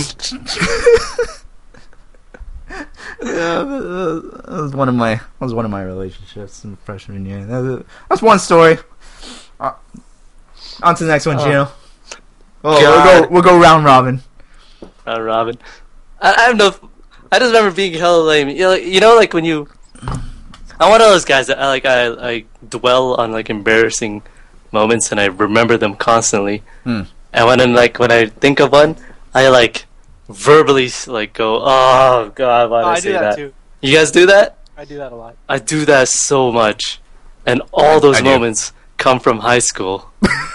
Yeah, that was one of my that was one of my relationships in freshman year. That was- That's one story. Uh, on to the next one, Oh. Gino. Oh, we'll God. go we'll go round robin. Uh, Robin. I, I have no. I just remember being hella lame. You know, like, you know, like when you. I'm one of those guys that I like. I I dwell on like embarrassing moments, and I remember them constantly. Hmm. And when like when I think of one, I like verbally like go, "Oh God, why did Oh, I, I say do that, that?" too. You guys do that? I do that a lot. I do that so much, and all those I do. moments come from high school.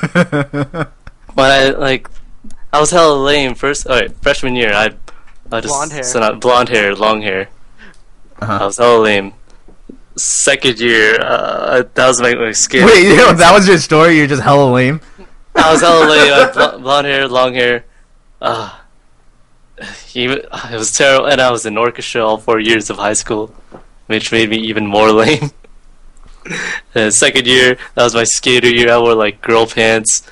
When I like, I was hella lame first. All right, freshman year, I, I just Blonde hair. so not blonde hair, long hair. I Uh-huh. was hella lame. Second year, uh, that was my, my skin. Wait, you know, that was your story? You're just hella lame? I was hella lame. I had bl- blonde hair, long hair. Uh, even, it was terrible, and I was in orchestra all four years of high school, which made me even more lame. And second year, that was my skater year. I wore like girl pants,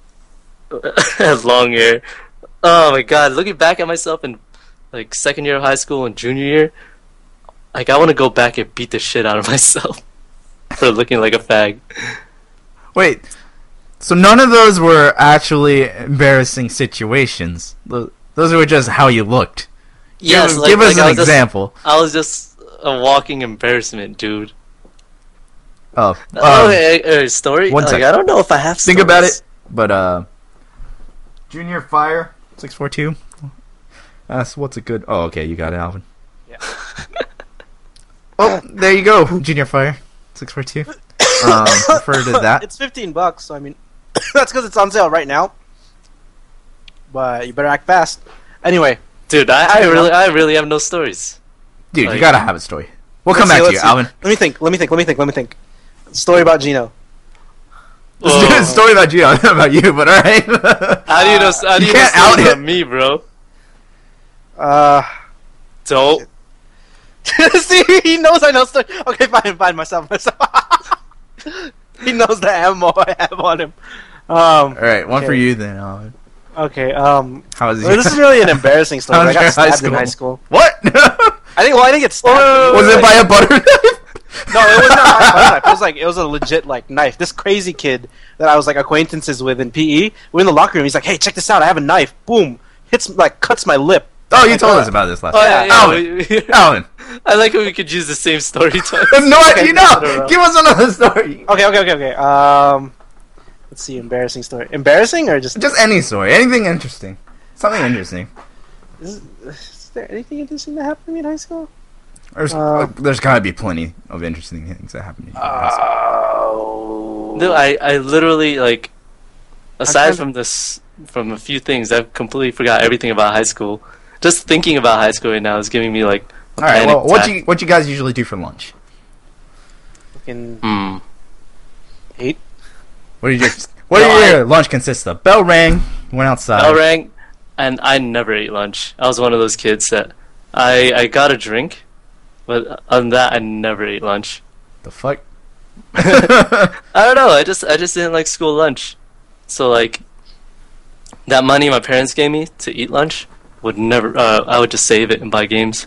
had long hair. Oh my god! Looking back at myself in like second year of high school and junior year, like I want to go back and beat the shit out of myself for looking like a fag. Wait, so none of those were actually embarrassing situations. Tho- Those were just how you looked. Yes, give, like, give us like I an was just- example. I was just a walking embarrassment, dude. Oh, oh, um, a, a story? one Like, sec. I don't know if I have. think about stories. it. But uh, Junior Fire six four two. That's what's a good. Oh, okay, you got it, Alvin. Yeah. Oh, there you go, Junior Fire six four two. Um, refer to that. It's fifteen bucks, so I mean, that's because it's on sale right now. But you better act fast. Anyway, Dude, I, I really, I really have no stories. Dude, you like- gotta have a story. We'll come let's back see, to you, let's see. Alvin. Let me think. Let me think. Let me think. Let me think. Story about Gino. Let's do a Whoa. story about you, not about you, but alright. How do you know? How do You you, know can't stories out about it. me, bro? Uh, Don't. see, he knows I know story. Okay, fine, fine, myself, myself. He knows the ammo I have on him. Um, Alright, one Okay. for you then, Alvin. okay. Um, How was well, this is really an embarrassing story. How I was got your high stabbed in high school? school. What? I think. Well, I didn't get stabbed. Was it by a butter knife? No, it wasn't a butter knife. It was like it was a legit like knife. This crazy kid that I was like acquaintances with in P E. We're in the locker room. He's like, "Hey, check this out! I have a knife." Boom! Hits like cuts my lip. Oh, you Like, told uh, us about this last Oh, time. yeah, yeah, Alvin. we- Alvin. I like how we could use the same story time. No, Okay, you I don't know. know. Give us another story. Okay, okay, okay, okay. Um, Let's see, embarrassing story. Embarrassing or just Just any story, anything interesting, something interesting. is, is there anything interesting that happened to me in high school? There's, Uh, there's gotta be plenty of interesting things that happen to you. in high school. Oh. No, I, I literally like trying aside to- from this from a few things, I've completely forgot everything about high school. Just thinking about high school right now is giving me like a All right, panic well, what attack. you what you guys usually do for lunch? Fucking Hmm. eight. What did your what No, did I- your lunch consist of? Bell rang, went outside. Bell rang, and I never ate lunch. I was one of those kids that I I got a drink, but other than that, I never ate lunch. The fuck? I don't know. I just I just didn't like school lunch, so like that money my parents gave me to eat lunch would never. Uh, I would just save it and buy games.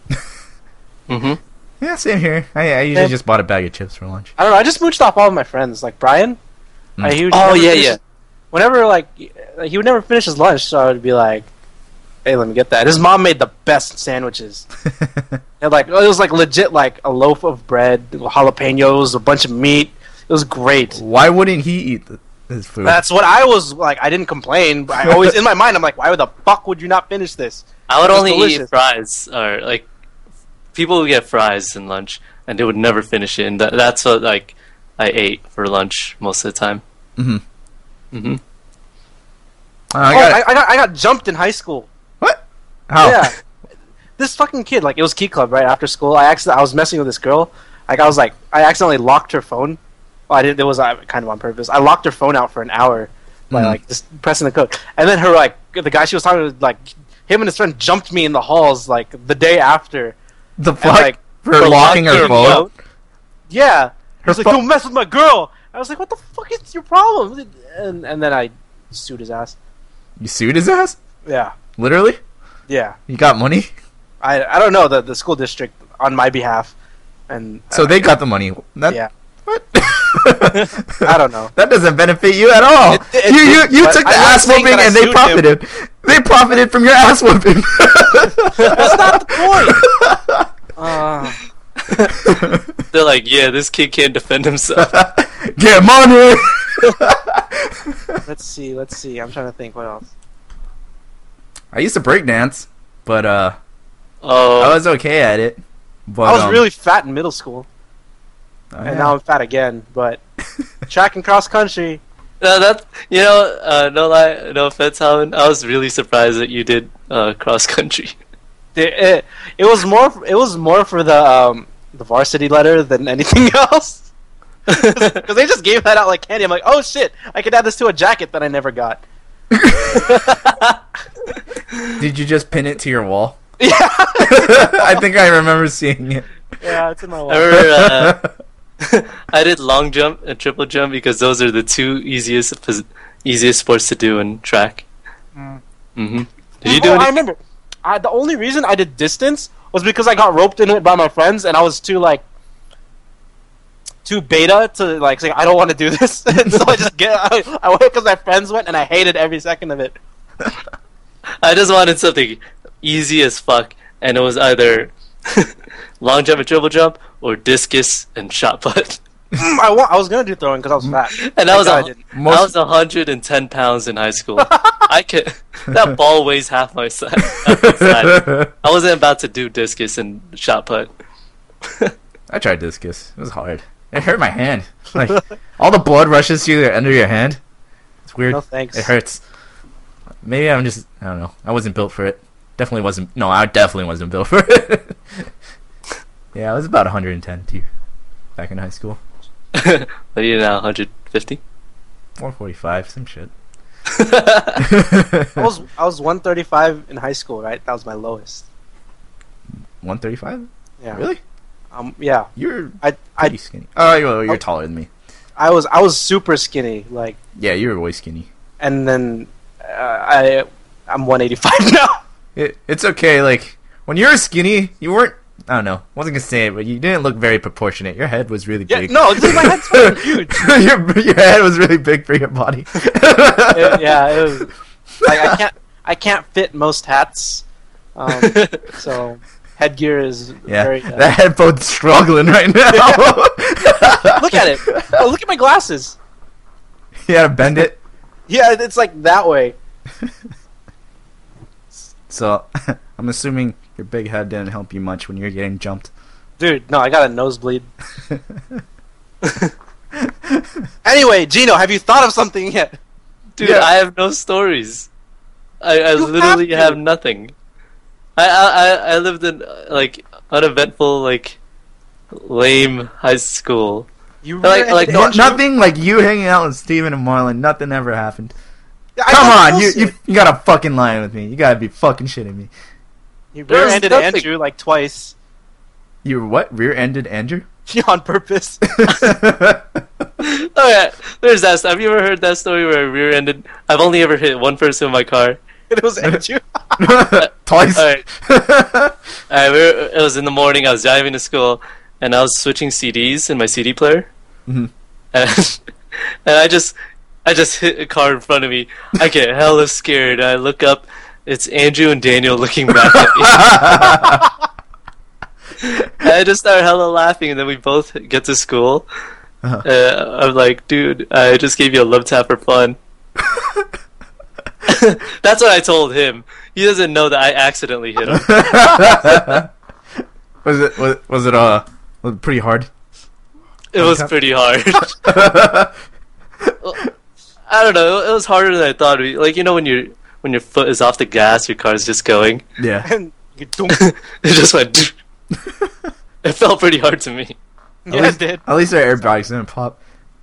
Mhm. Yeah, same here. I, I usually Yeah. just bought a bag of chips for lunch. I don't know. I just mooched off all of my friends, like Brian. Mm. I, he would Oh, never yeah, finish- yeah. Whenever like he would never finish his lunch, so I would be like, "Hey, let me get that." His mom made the best sandwiches. And like it was like legit, like a loaf of bread, jalapenos, a bunch of meat. It was great. Why wouldn't he eat the, his food? That's what I was like. I didn't complain, but I always in my mind I'm like, "Why the fuck would you not finish this?" I would It's only delicious. eat fries, or like people would get fries in lunch, and they would never finish it. And that, that's what like I ate for lunch most of the time. Mhm. Mhm. Uh, I oh, got I, I got I got jumped in high school. what? How? Yeah. This fucking kid, like, it was Key Club, right? After school, I accident- I was messing with this girl. Like, I was like, I accidentally locked her phone. Well, I did. It was uh, kind of on purpose. I locked her phone out for an hour by Mhm. like just pressing the code. And then her like the guy she was talking to, like him and his friend jumped me in the halls like the day after. The And, fuck? like, for for locking her locking phone? her phone? Yeah. He Her was like, pho- "Don't mess with my girl." I was like, "What the fuck is your problem?" And and then I sued his ass. You sued his ass? Yeah. Literally? Yeah. You got money? I I don't know the the school district on my behalf. And So uh, they got the money. That, yeah. What? I don't know. That doesn't benefit you at all. It- it you you, did, you but took the I'm not ass saying whooping that I and they sued him. profited. They profited from your ass whooping. That's not the point. Uh, They're like, yeah, this kid can't defend himself. Get money. let's see. Let's see. I'm trying to think. What else? I used to break dance, but uh, Oh, I was okay at it. But I was um, really fat in middle school, oh, and yeah. now I'm fat again. But track and cross country. no, that you know, uh, no lie, no offense, Alvin. I was really surprised that you did uh, cross country. It, it, it was more. It was more for the um, the varsity letter than anything else. Because they just gave that out like candy. I'm like, oh shit! I could add this to a jacket that I never got. Did you just pin it to your wall? Yeah, I think I remember seeing it. yeah, it's in my I wall. remember uh, I did long jump and triple jump because those are the two easiest phys- easiest sports to do in track. Mm. Mm-hmm. Did you do Oh, I anything? remember. I, the only reason I did distance was because I got roped into it by my friends, and I was too like too beta to like say I don't want to do this. And so I just get I, I went because my friends went, and I hated every second of it. I just wanted something easy as fuck, and it was either long jump and triple jump or discus and shot put. Mm, I wa- I was gonna do throwing because I was fat. And I was Thank God a, I didn't. Most- I was one hundred ten pounds in high school. I could that ball weighs half my size. half my size. I wasn't about to do discus and shot put. I tried discus. It was hard. It hurt my hand. Like all the blood rushes to the end of your hand. It's weird. No thanks. It hurts. Maybe I'm just I don't know. I wasn't built for it. Definitely wasn't. No, I definitely wasn't built for it. Yeah, I was about one hundred ten too, back in high school. What are you now, one hundred fifty? one forty-five, some shit. I was I was one thirty-five in high school, right? That was my lowest. one thirty-five? Yeah. Really? Um. Yeah. You're I pretty I skinny. Oh, you're, you're Oh. taller than me. I was I was super skinny, like, Yeah, you're way skinny. and then uh, I I'm one eighty-five now. It, it's okay. Like when you were skinny, you weren't. I don't know. I wasn't gonna say it, but you didn't look very proportionate. Your head was really Yeah. big. No, this is my head's fucking huge. your your head was really big for your body. It- yeah. It was like I can't I can't fit most hats. Um. So headgear is Yeah, very. Uh, that headphone's struggling right now. look at it. Oh, look at my glasses. You gotta bend it. Yeah, it's like that way. So, I'm assuming your big head didn't help you much when you were getting jumped. Dude, no, I got a nosebleed. Anyway, Gino, have you thought of something yet? Dude, Yeah. I have no stories. I, I You literally have have, to. nothing. I, I I I lived in uh, like uneventful, like lame high school. You Like- rear-ended like, No- Andrew? nothing like you hanging out with Steven and Marlon. Nothing ever happened. I Come thought on, you, bullshit. you you gotta fucking lie with me. You gotta be fucking shitting me. You There was rear-ended nothing. Andrew like twice You were what? Rear-ended Andrew? on purpose. Oh yeah, there's that. Have you ever heard that story where I rear-ended? I've only ever hit one person in my car. It was Andrew. Twice. Alright. Alright, we were, it was in the morning. I was driving to school, and I was switching C Ds in my C D player, Mhm. and, and I just, I just hit a car in front of me. I get hella scared. I look up. It's Andrew and Daniel looking back at me. And I just start hella laughing, and then we both get to school. Uh-huh. Uh, I'm like, dude, I just gave you a love tap for fun. That's what I told him. He doesn't know that I accidentally hit him. was it was, was it uh was it pretty hard? It was pretty hard. I don't know. It was harder than I thought. it'd be. Like, you know, when your when your foot is off the gas, your car's just going. Yeah. And you don't. It just went. It felt pretty hard to me. Yeah, it did. At least their airbags didn't pop.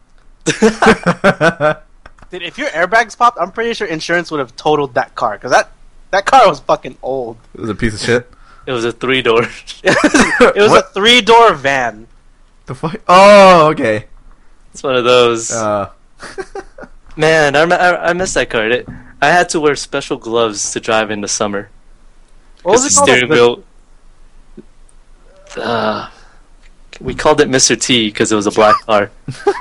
Dude, if your airbags popped, I'm pretty sure insurance would have totaled that car because that that car was fucking old. It was a piece of shit. It was a three door. It was What? a three door van. The fuck? Oh, okay. It's one of those. Uh, Man, I, rem- I I missed that car. It, I had to wear special gloves to drive in the summer. What was it the called? steering Like, wheel. Uh, we called it Mister T because it was a black car.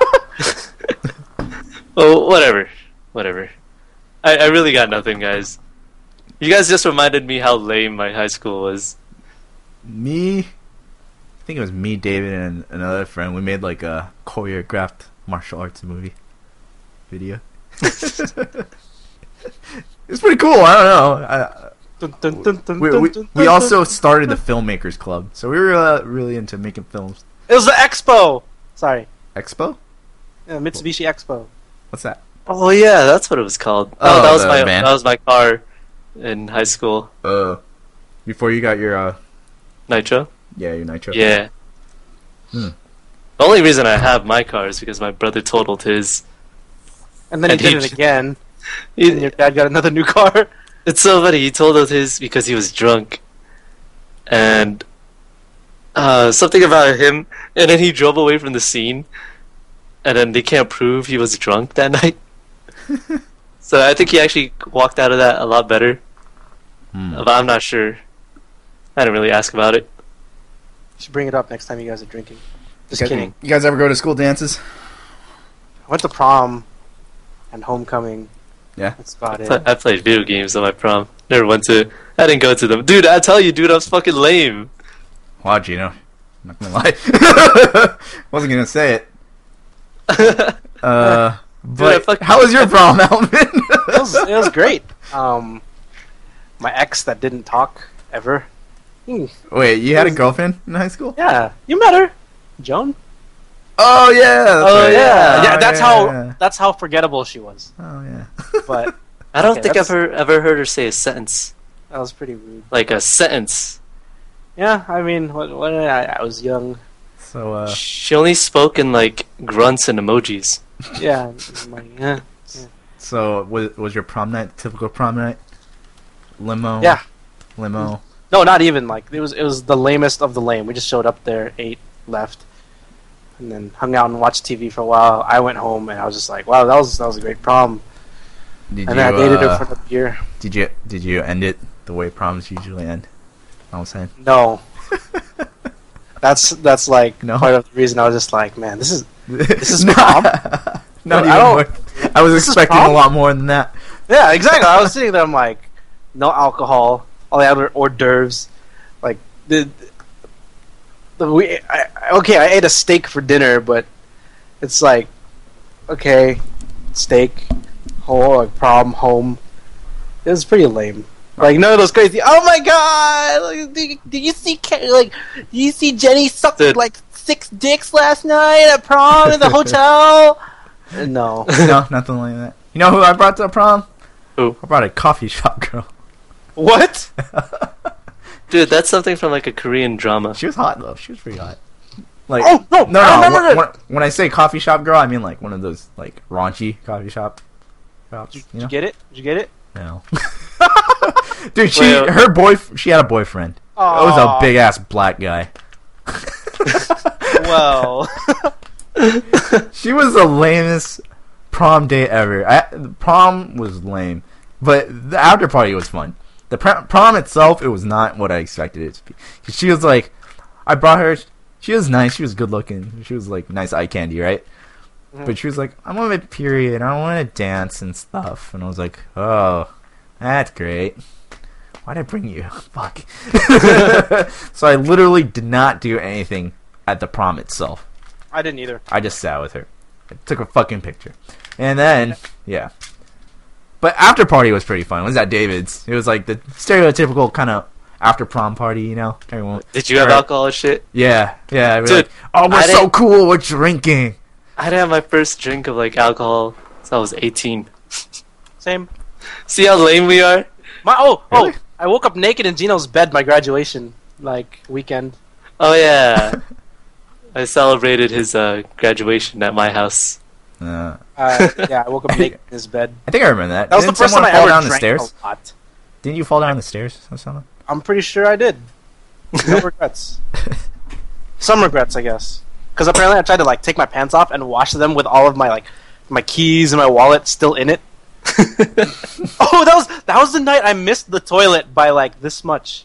Oh, whatever, whatever. I, I really got nothing, guys. You guys just reminded me how lame my high school was. me, I think it was me, David, and another friend. We made like a choreographed martial arts movie video. It's pretty cool. I don't know. I, dun, dun, dun, dun, we dun, we, dun, we dun, also dun. started the filmmakers club, so we were uh, really into making films. It was the Expo. Sorry, Expo? yeah, Mitsubishi Expo. What's that? Oh yeah, that's what it was called. Oh, Oh, that was the my van. that was my car in high school. Uh, before you got your uh, Nitro. yeah, your nitro. Yeah. Hmm. The only reason I have my car is because my brother totaled his. And then And he did he- it again. He- And your dad got another new car. It's so funny. He totaled his because he was drunk, and uh, something about him. And then he drove away from the scene, and then they can't prove he was drunk that night. So I think he actually walked out of that a lot better. Hmm. But I'm not sure. I didn't really ask about it. You should bring it up next time you guys are drinking. Just You guys- kidding. You guys ever go to school dances? I went to prom and homecoming. Yeah. That's about it. Pla- I played video games on my prom. Never went to. I didn't go to them, dude. I tell you, dude, I was fucking lame. Wow, Gino. I'm not gonna lie. Wasn't gonna say it. Uh, but I fucking- how was your prom, Alvin? It was, it was great. Um, my ex that didn't talk ever. Hmm. Wait, you had a girlfriend in high school? Yeah, you met her, Joan. Oh yeah. That's Oh, right. yeah. yeah, Oh, that's yeah, how yeah. that's how forgettable she was. Oh yeah. But I don't Okay, think that's- I've ever, ever heard her say a sentence. that was pretty rude. Like a sentence. Yeah, I mean, what, what I, I was young. So uh, She only spoke in like grunts and emojis. Yeah, I'm like, eh. so was was your prom night typical prom night? Limo. Yeah. Limo. No, not even like it was. It was the lamest of the lame. We just showed up there, ate, left, and then hung out and watched T V for a while. I went home and I was just like, "Wow, that was that was a great prom." Did And you then I dated uh, her for the year. did you did you end it the way proms usually end? I was saying. No, that's that's like No? part of the reason I was just like, "Man, this is This is prom? Not No, even I don't- more. I was This is expecting prom? a lot more than that. yeah, exactly." I was sitting there, I'm like, "No alcohol, all the other hors d'oeuvres, like the the we I, I- okay, I ate a steak for dinner, but it's like, okay, steak, whole like prom home. It was pretty lame. Like none of those crazy. Oh my god! Like, do, do you see Ke- like? Do you see Jenny suck Dude. like six dicks last night at prom in the hotel? No. No, nothing like that. You know who I brought to prom? Who? I brought a coffee shop girl. What? Dude, that's something from like a Korean drama. She was hot though. She was pretty hot. Like Oh, no, no, I no. remember When, that. when, when I say coffee shop girl, I mean like one of those like raunchy coffee shop shops. Did you, You did know? you get it? Did you get it? No. Dude, she Wait, uh, her boy she had a boyfriend. It was a big ass black guy. Well. She was the lamest prom date ever. I, the prom was lame, but the after party was fun. The pr- prom itself, it was not what I expected it to be. 'Cause she was like, I brought her. She was nice. She was good looking. She was like nice eye candy, right? Mhm. But she was like, I'm on my period. I don't want to dance and stuff. And I was like, oh, that's great. Why'd I bring you? Fuck. So I literally did not do anything at the prom itself. I didn't either. I just sat with her. I took a fucking picture. And then, yeah. But after party was pretty fun. It was at David's. It was like the stereotypical kind of after prom party, you know? Everyone. Did you have Right. alcohol and shit? Yeah, yeah. We Dude, were like, oh, we're I so didn't- cool. We're drinking. I didn't have my first drink of like alcohol since I was eighteen. Same. See how lame we are? My oh Really? oh! I woke up naked in Gino's bed my graduation like weekend. Oh yeah. I celebrated his uh, graduation at my house. Uh, Uh, yeah, I woke up naked in his bed. I think I remember that. That was Didn't the first time someone I fall ever down the drank stairs? a lot. Didn't you fall down the stairs or something? I'm pretty sure I did. No regrets. Some regrets, I guess. Because apparently I tried to like take my pants off and wash them with all of my like my keys and my wallet still in it. Oh, that was that was the night I missed the toilet by like this much,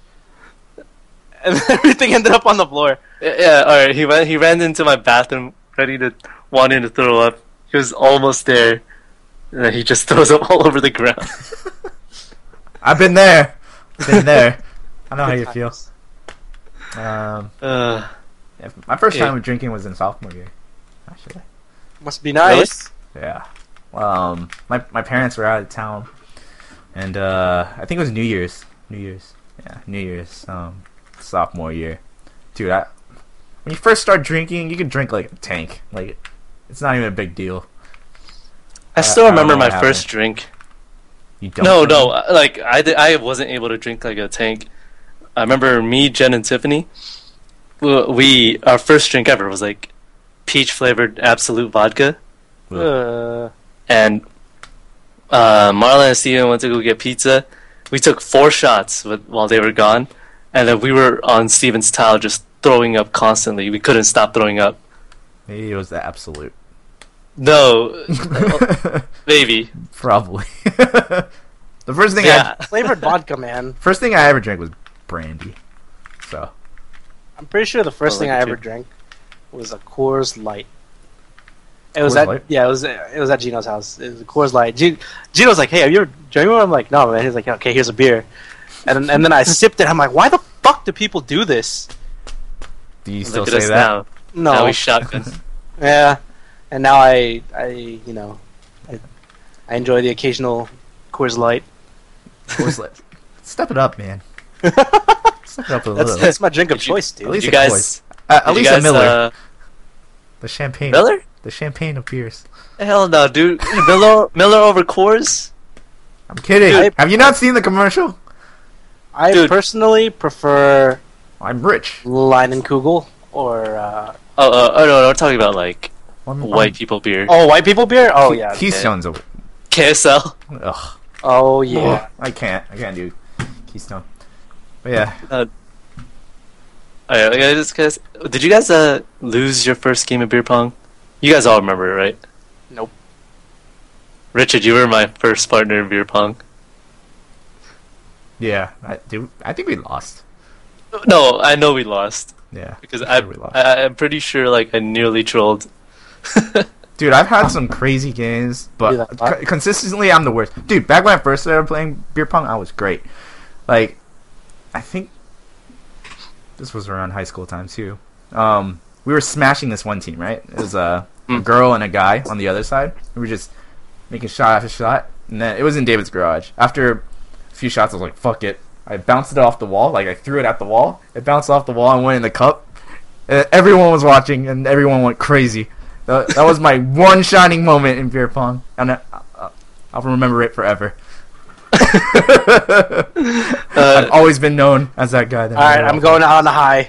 and everything ended up on the floor. Yeah, yeah, all right. He went. He ran into my bathroom, ready to wanting to throw up. He was almost there, and then he just throws up all over the ground. I've been there. Been there. I know how you Good feel. times. Um, Uh, yeah, my first Yeah. time with drinking was in sophomore year. Actually. Must be nice. Yeah. Um, my my parents were out of town, and uh, I think it was New Year's. New Year's. Yeah, New Year's. Um, sophomore year. Dude, I, when you first start drinking, you can drink like a tank. Like, it's not even a big deal. I I- still I don't remember know my what first happened. drink. You don't. No, drink? no. uh, Like I, di- I wasn't able to drink like a tank. I remember me, Jen, and Tiffany. We, we our first drink ever was like peach flavored Absolute vodka, Uh, and uh, Marlon and Steven went to go get pizza. We took four shots with, while they were gone, and then we were on Steven's towel just throwing up constantly. We couldn't stop throwing up. Maybe it was the absolute. No, maybe. Probably. The first thing Yeah. flavored vodka, man. I first thing I ever drank was brandy. So I'm pretty sure the first Oh, thing like I it ever too. drank was a Coors Light. It was Coors at Light? yeah, it was it was at Gino's house. It was a Coors Light. G- Gino's like, "Hey, have you ever drank one?" I'm like, "No, man." He's like, "Okay, here's a beer," and and then I sipped it. I'm like, "Why the fuck do people do this?" do you still Look at say us that? now. No, Now we shotgun. yeah, and now I I you know I, I enjoy the occasional Coors Light. Coors Light. Step it up, man. Step it up a That's little. that's my drink of Did you- choice, dude. At least you a guys, Coors. Uh, at did you least guys, a Miller. Uh, The champagne. Miller? The champagne of beers. Hell no, dude. Miller, Miller over Coors? I'm kidding. Dude. Have you not seen the commercial? I Dude. personally prefer I'm rich. Leinenkugel or uh, Oh, uh, oh no, no, we're talking about like I'm, white people beer. oh white people beer. Oh yeah. Keystone's a. K S L. Ugh. Oh yeah. I can't. I can't do Keystone. But yeah. Uh, Alright, like, I just guys, did you guys uh lose your first game of beer pong? You guys all remember it, right? Nope. Richard, you were my first partner in beer pong. Yeah. I, dude, I think we lost. No, I know we lost Yeah. because I'm I, sure we lost. I I'm pretty sure like I nearly trolled. Dude, I've had some crazy games, Do but that a lot. co- consistently I'm the worst. Dude, back when I first started playing beer pong, I was great. Like, I think this was around high school time too. Um, we were smashing this one team, right? It was a, a Mm. girl and a guy on the other side. We were just making shot after shot, and then it was in David's garage. After a few shots, I was like, "Fuck it." I bounced it off the wall, like I threw it at the wall. It bounced off the wall and went in the cup. Uh, everyone was watching, and everyone went crazy. That, that was my one shining moment in beer pong, and I, I, I'll remember it forever. uh, I've always been known as that guy. That All right, I'm going out on the high.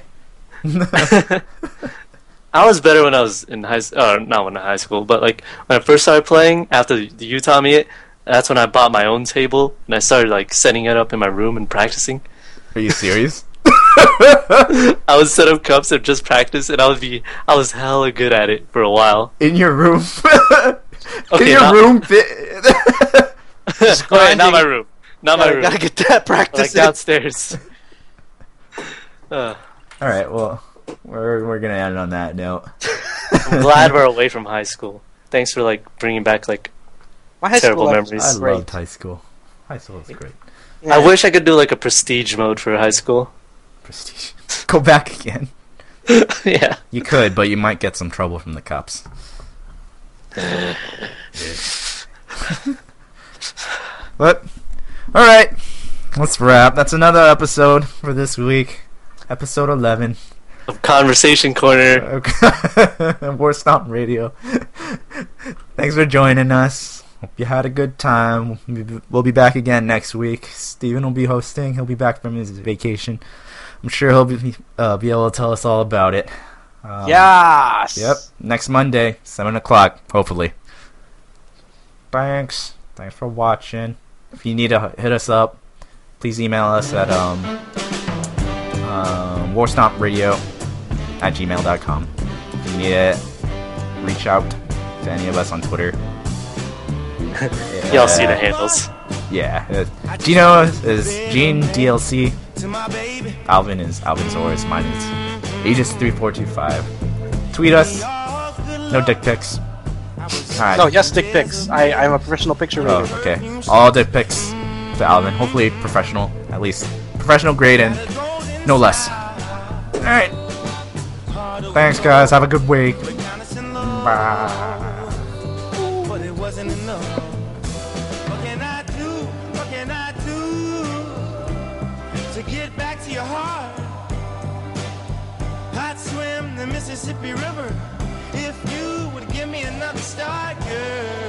I was better when I was in high school. Uh, not when in high school, but like when I first started playing after you taught me it. That's when I bought my own table and I started like setting it up in my room and practicing. Are you serious? I would set up cups and just practice, and I would be I was hella good at it for a while. In your room? Okay, in your not, room fit? okay, not my room. Not my Gotta, room. gotta get that practice. Like in. downstairs. uh, All right, well, we're we're gonna end on that note. I'm glad we're away from high school. Thanks for like bringing back like My high terrible school memories. I Great. loved high school. High school was great. Yeah. I wish I could do like a prestige mode for high school. Prestige. Go back again. Yeah. You could, but you might get some trouble from the cops. But, alright. Let's wrap. That's another episode for this week. Episode eleven. Of Conversation Corner. War Stomp Radio. Thanks for joining us. Hope you had a good time. We'll be back again next week. Steven will be hosting. He'll be back from his vacation. I'm sure he'll be uh, be able to tell us all about it. Um, Yes. Yep. Next Monday, seven o'clock, hopefully. Thanks. Thanks for watching. If you need to hit us up, please email us at um, um, warstompradio at gmail dot com. If you need it, reach out to any of us on Twitter. Y'all see the handles. Yeah. Uh, Gino is Gene D L C. Alvin is Alvin Zoris. Mine is Aegis three four two five. Tweet us. No dick pics. Alright. No, yes, dick pics. I, I'm a professional picture reader. Oh, okay. All dick pics to Alvin. Hopefully professional. At least professional grade and no less. Alright. Thanks, guys. Have a good week. Bye. But it wasn't enough. What can I do? What can I do to get back to your heart? I'd swim the Mississippi River if you would give me another start, girl.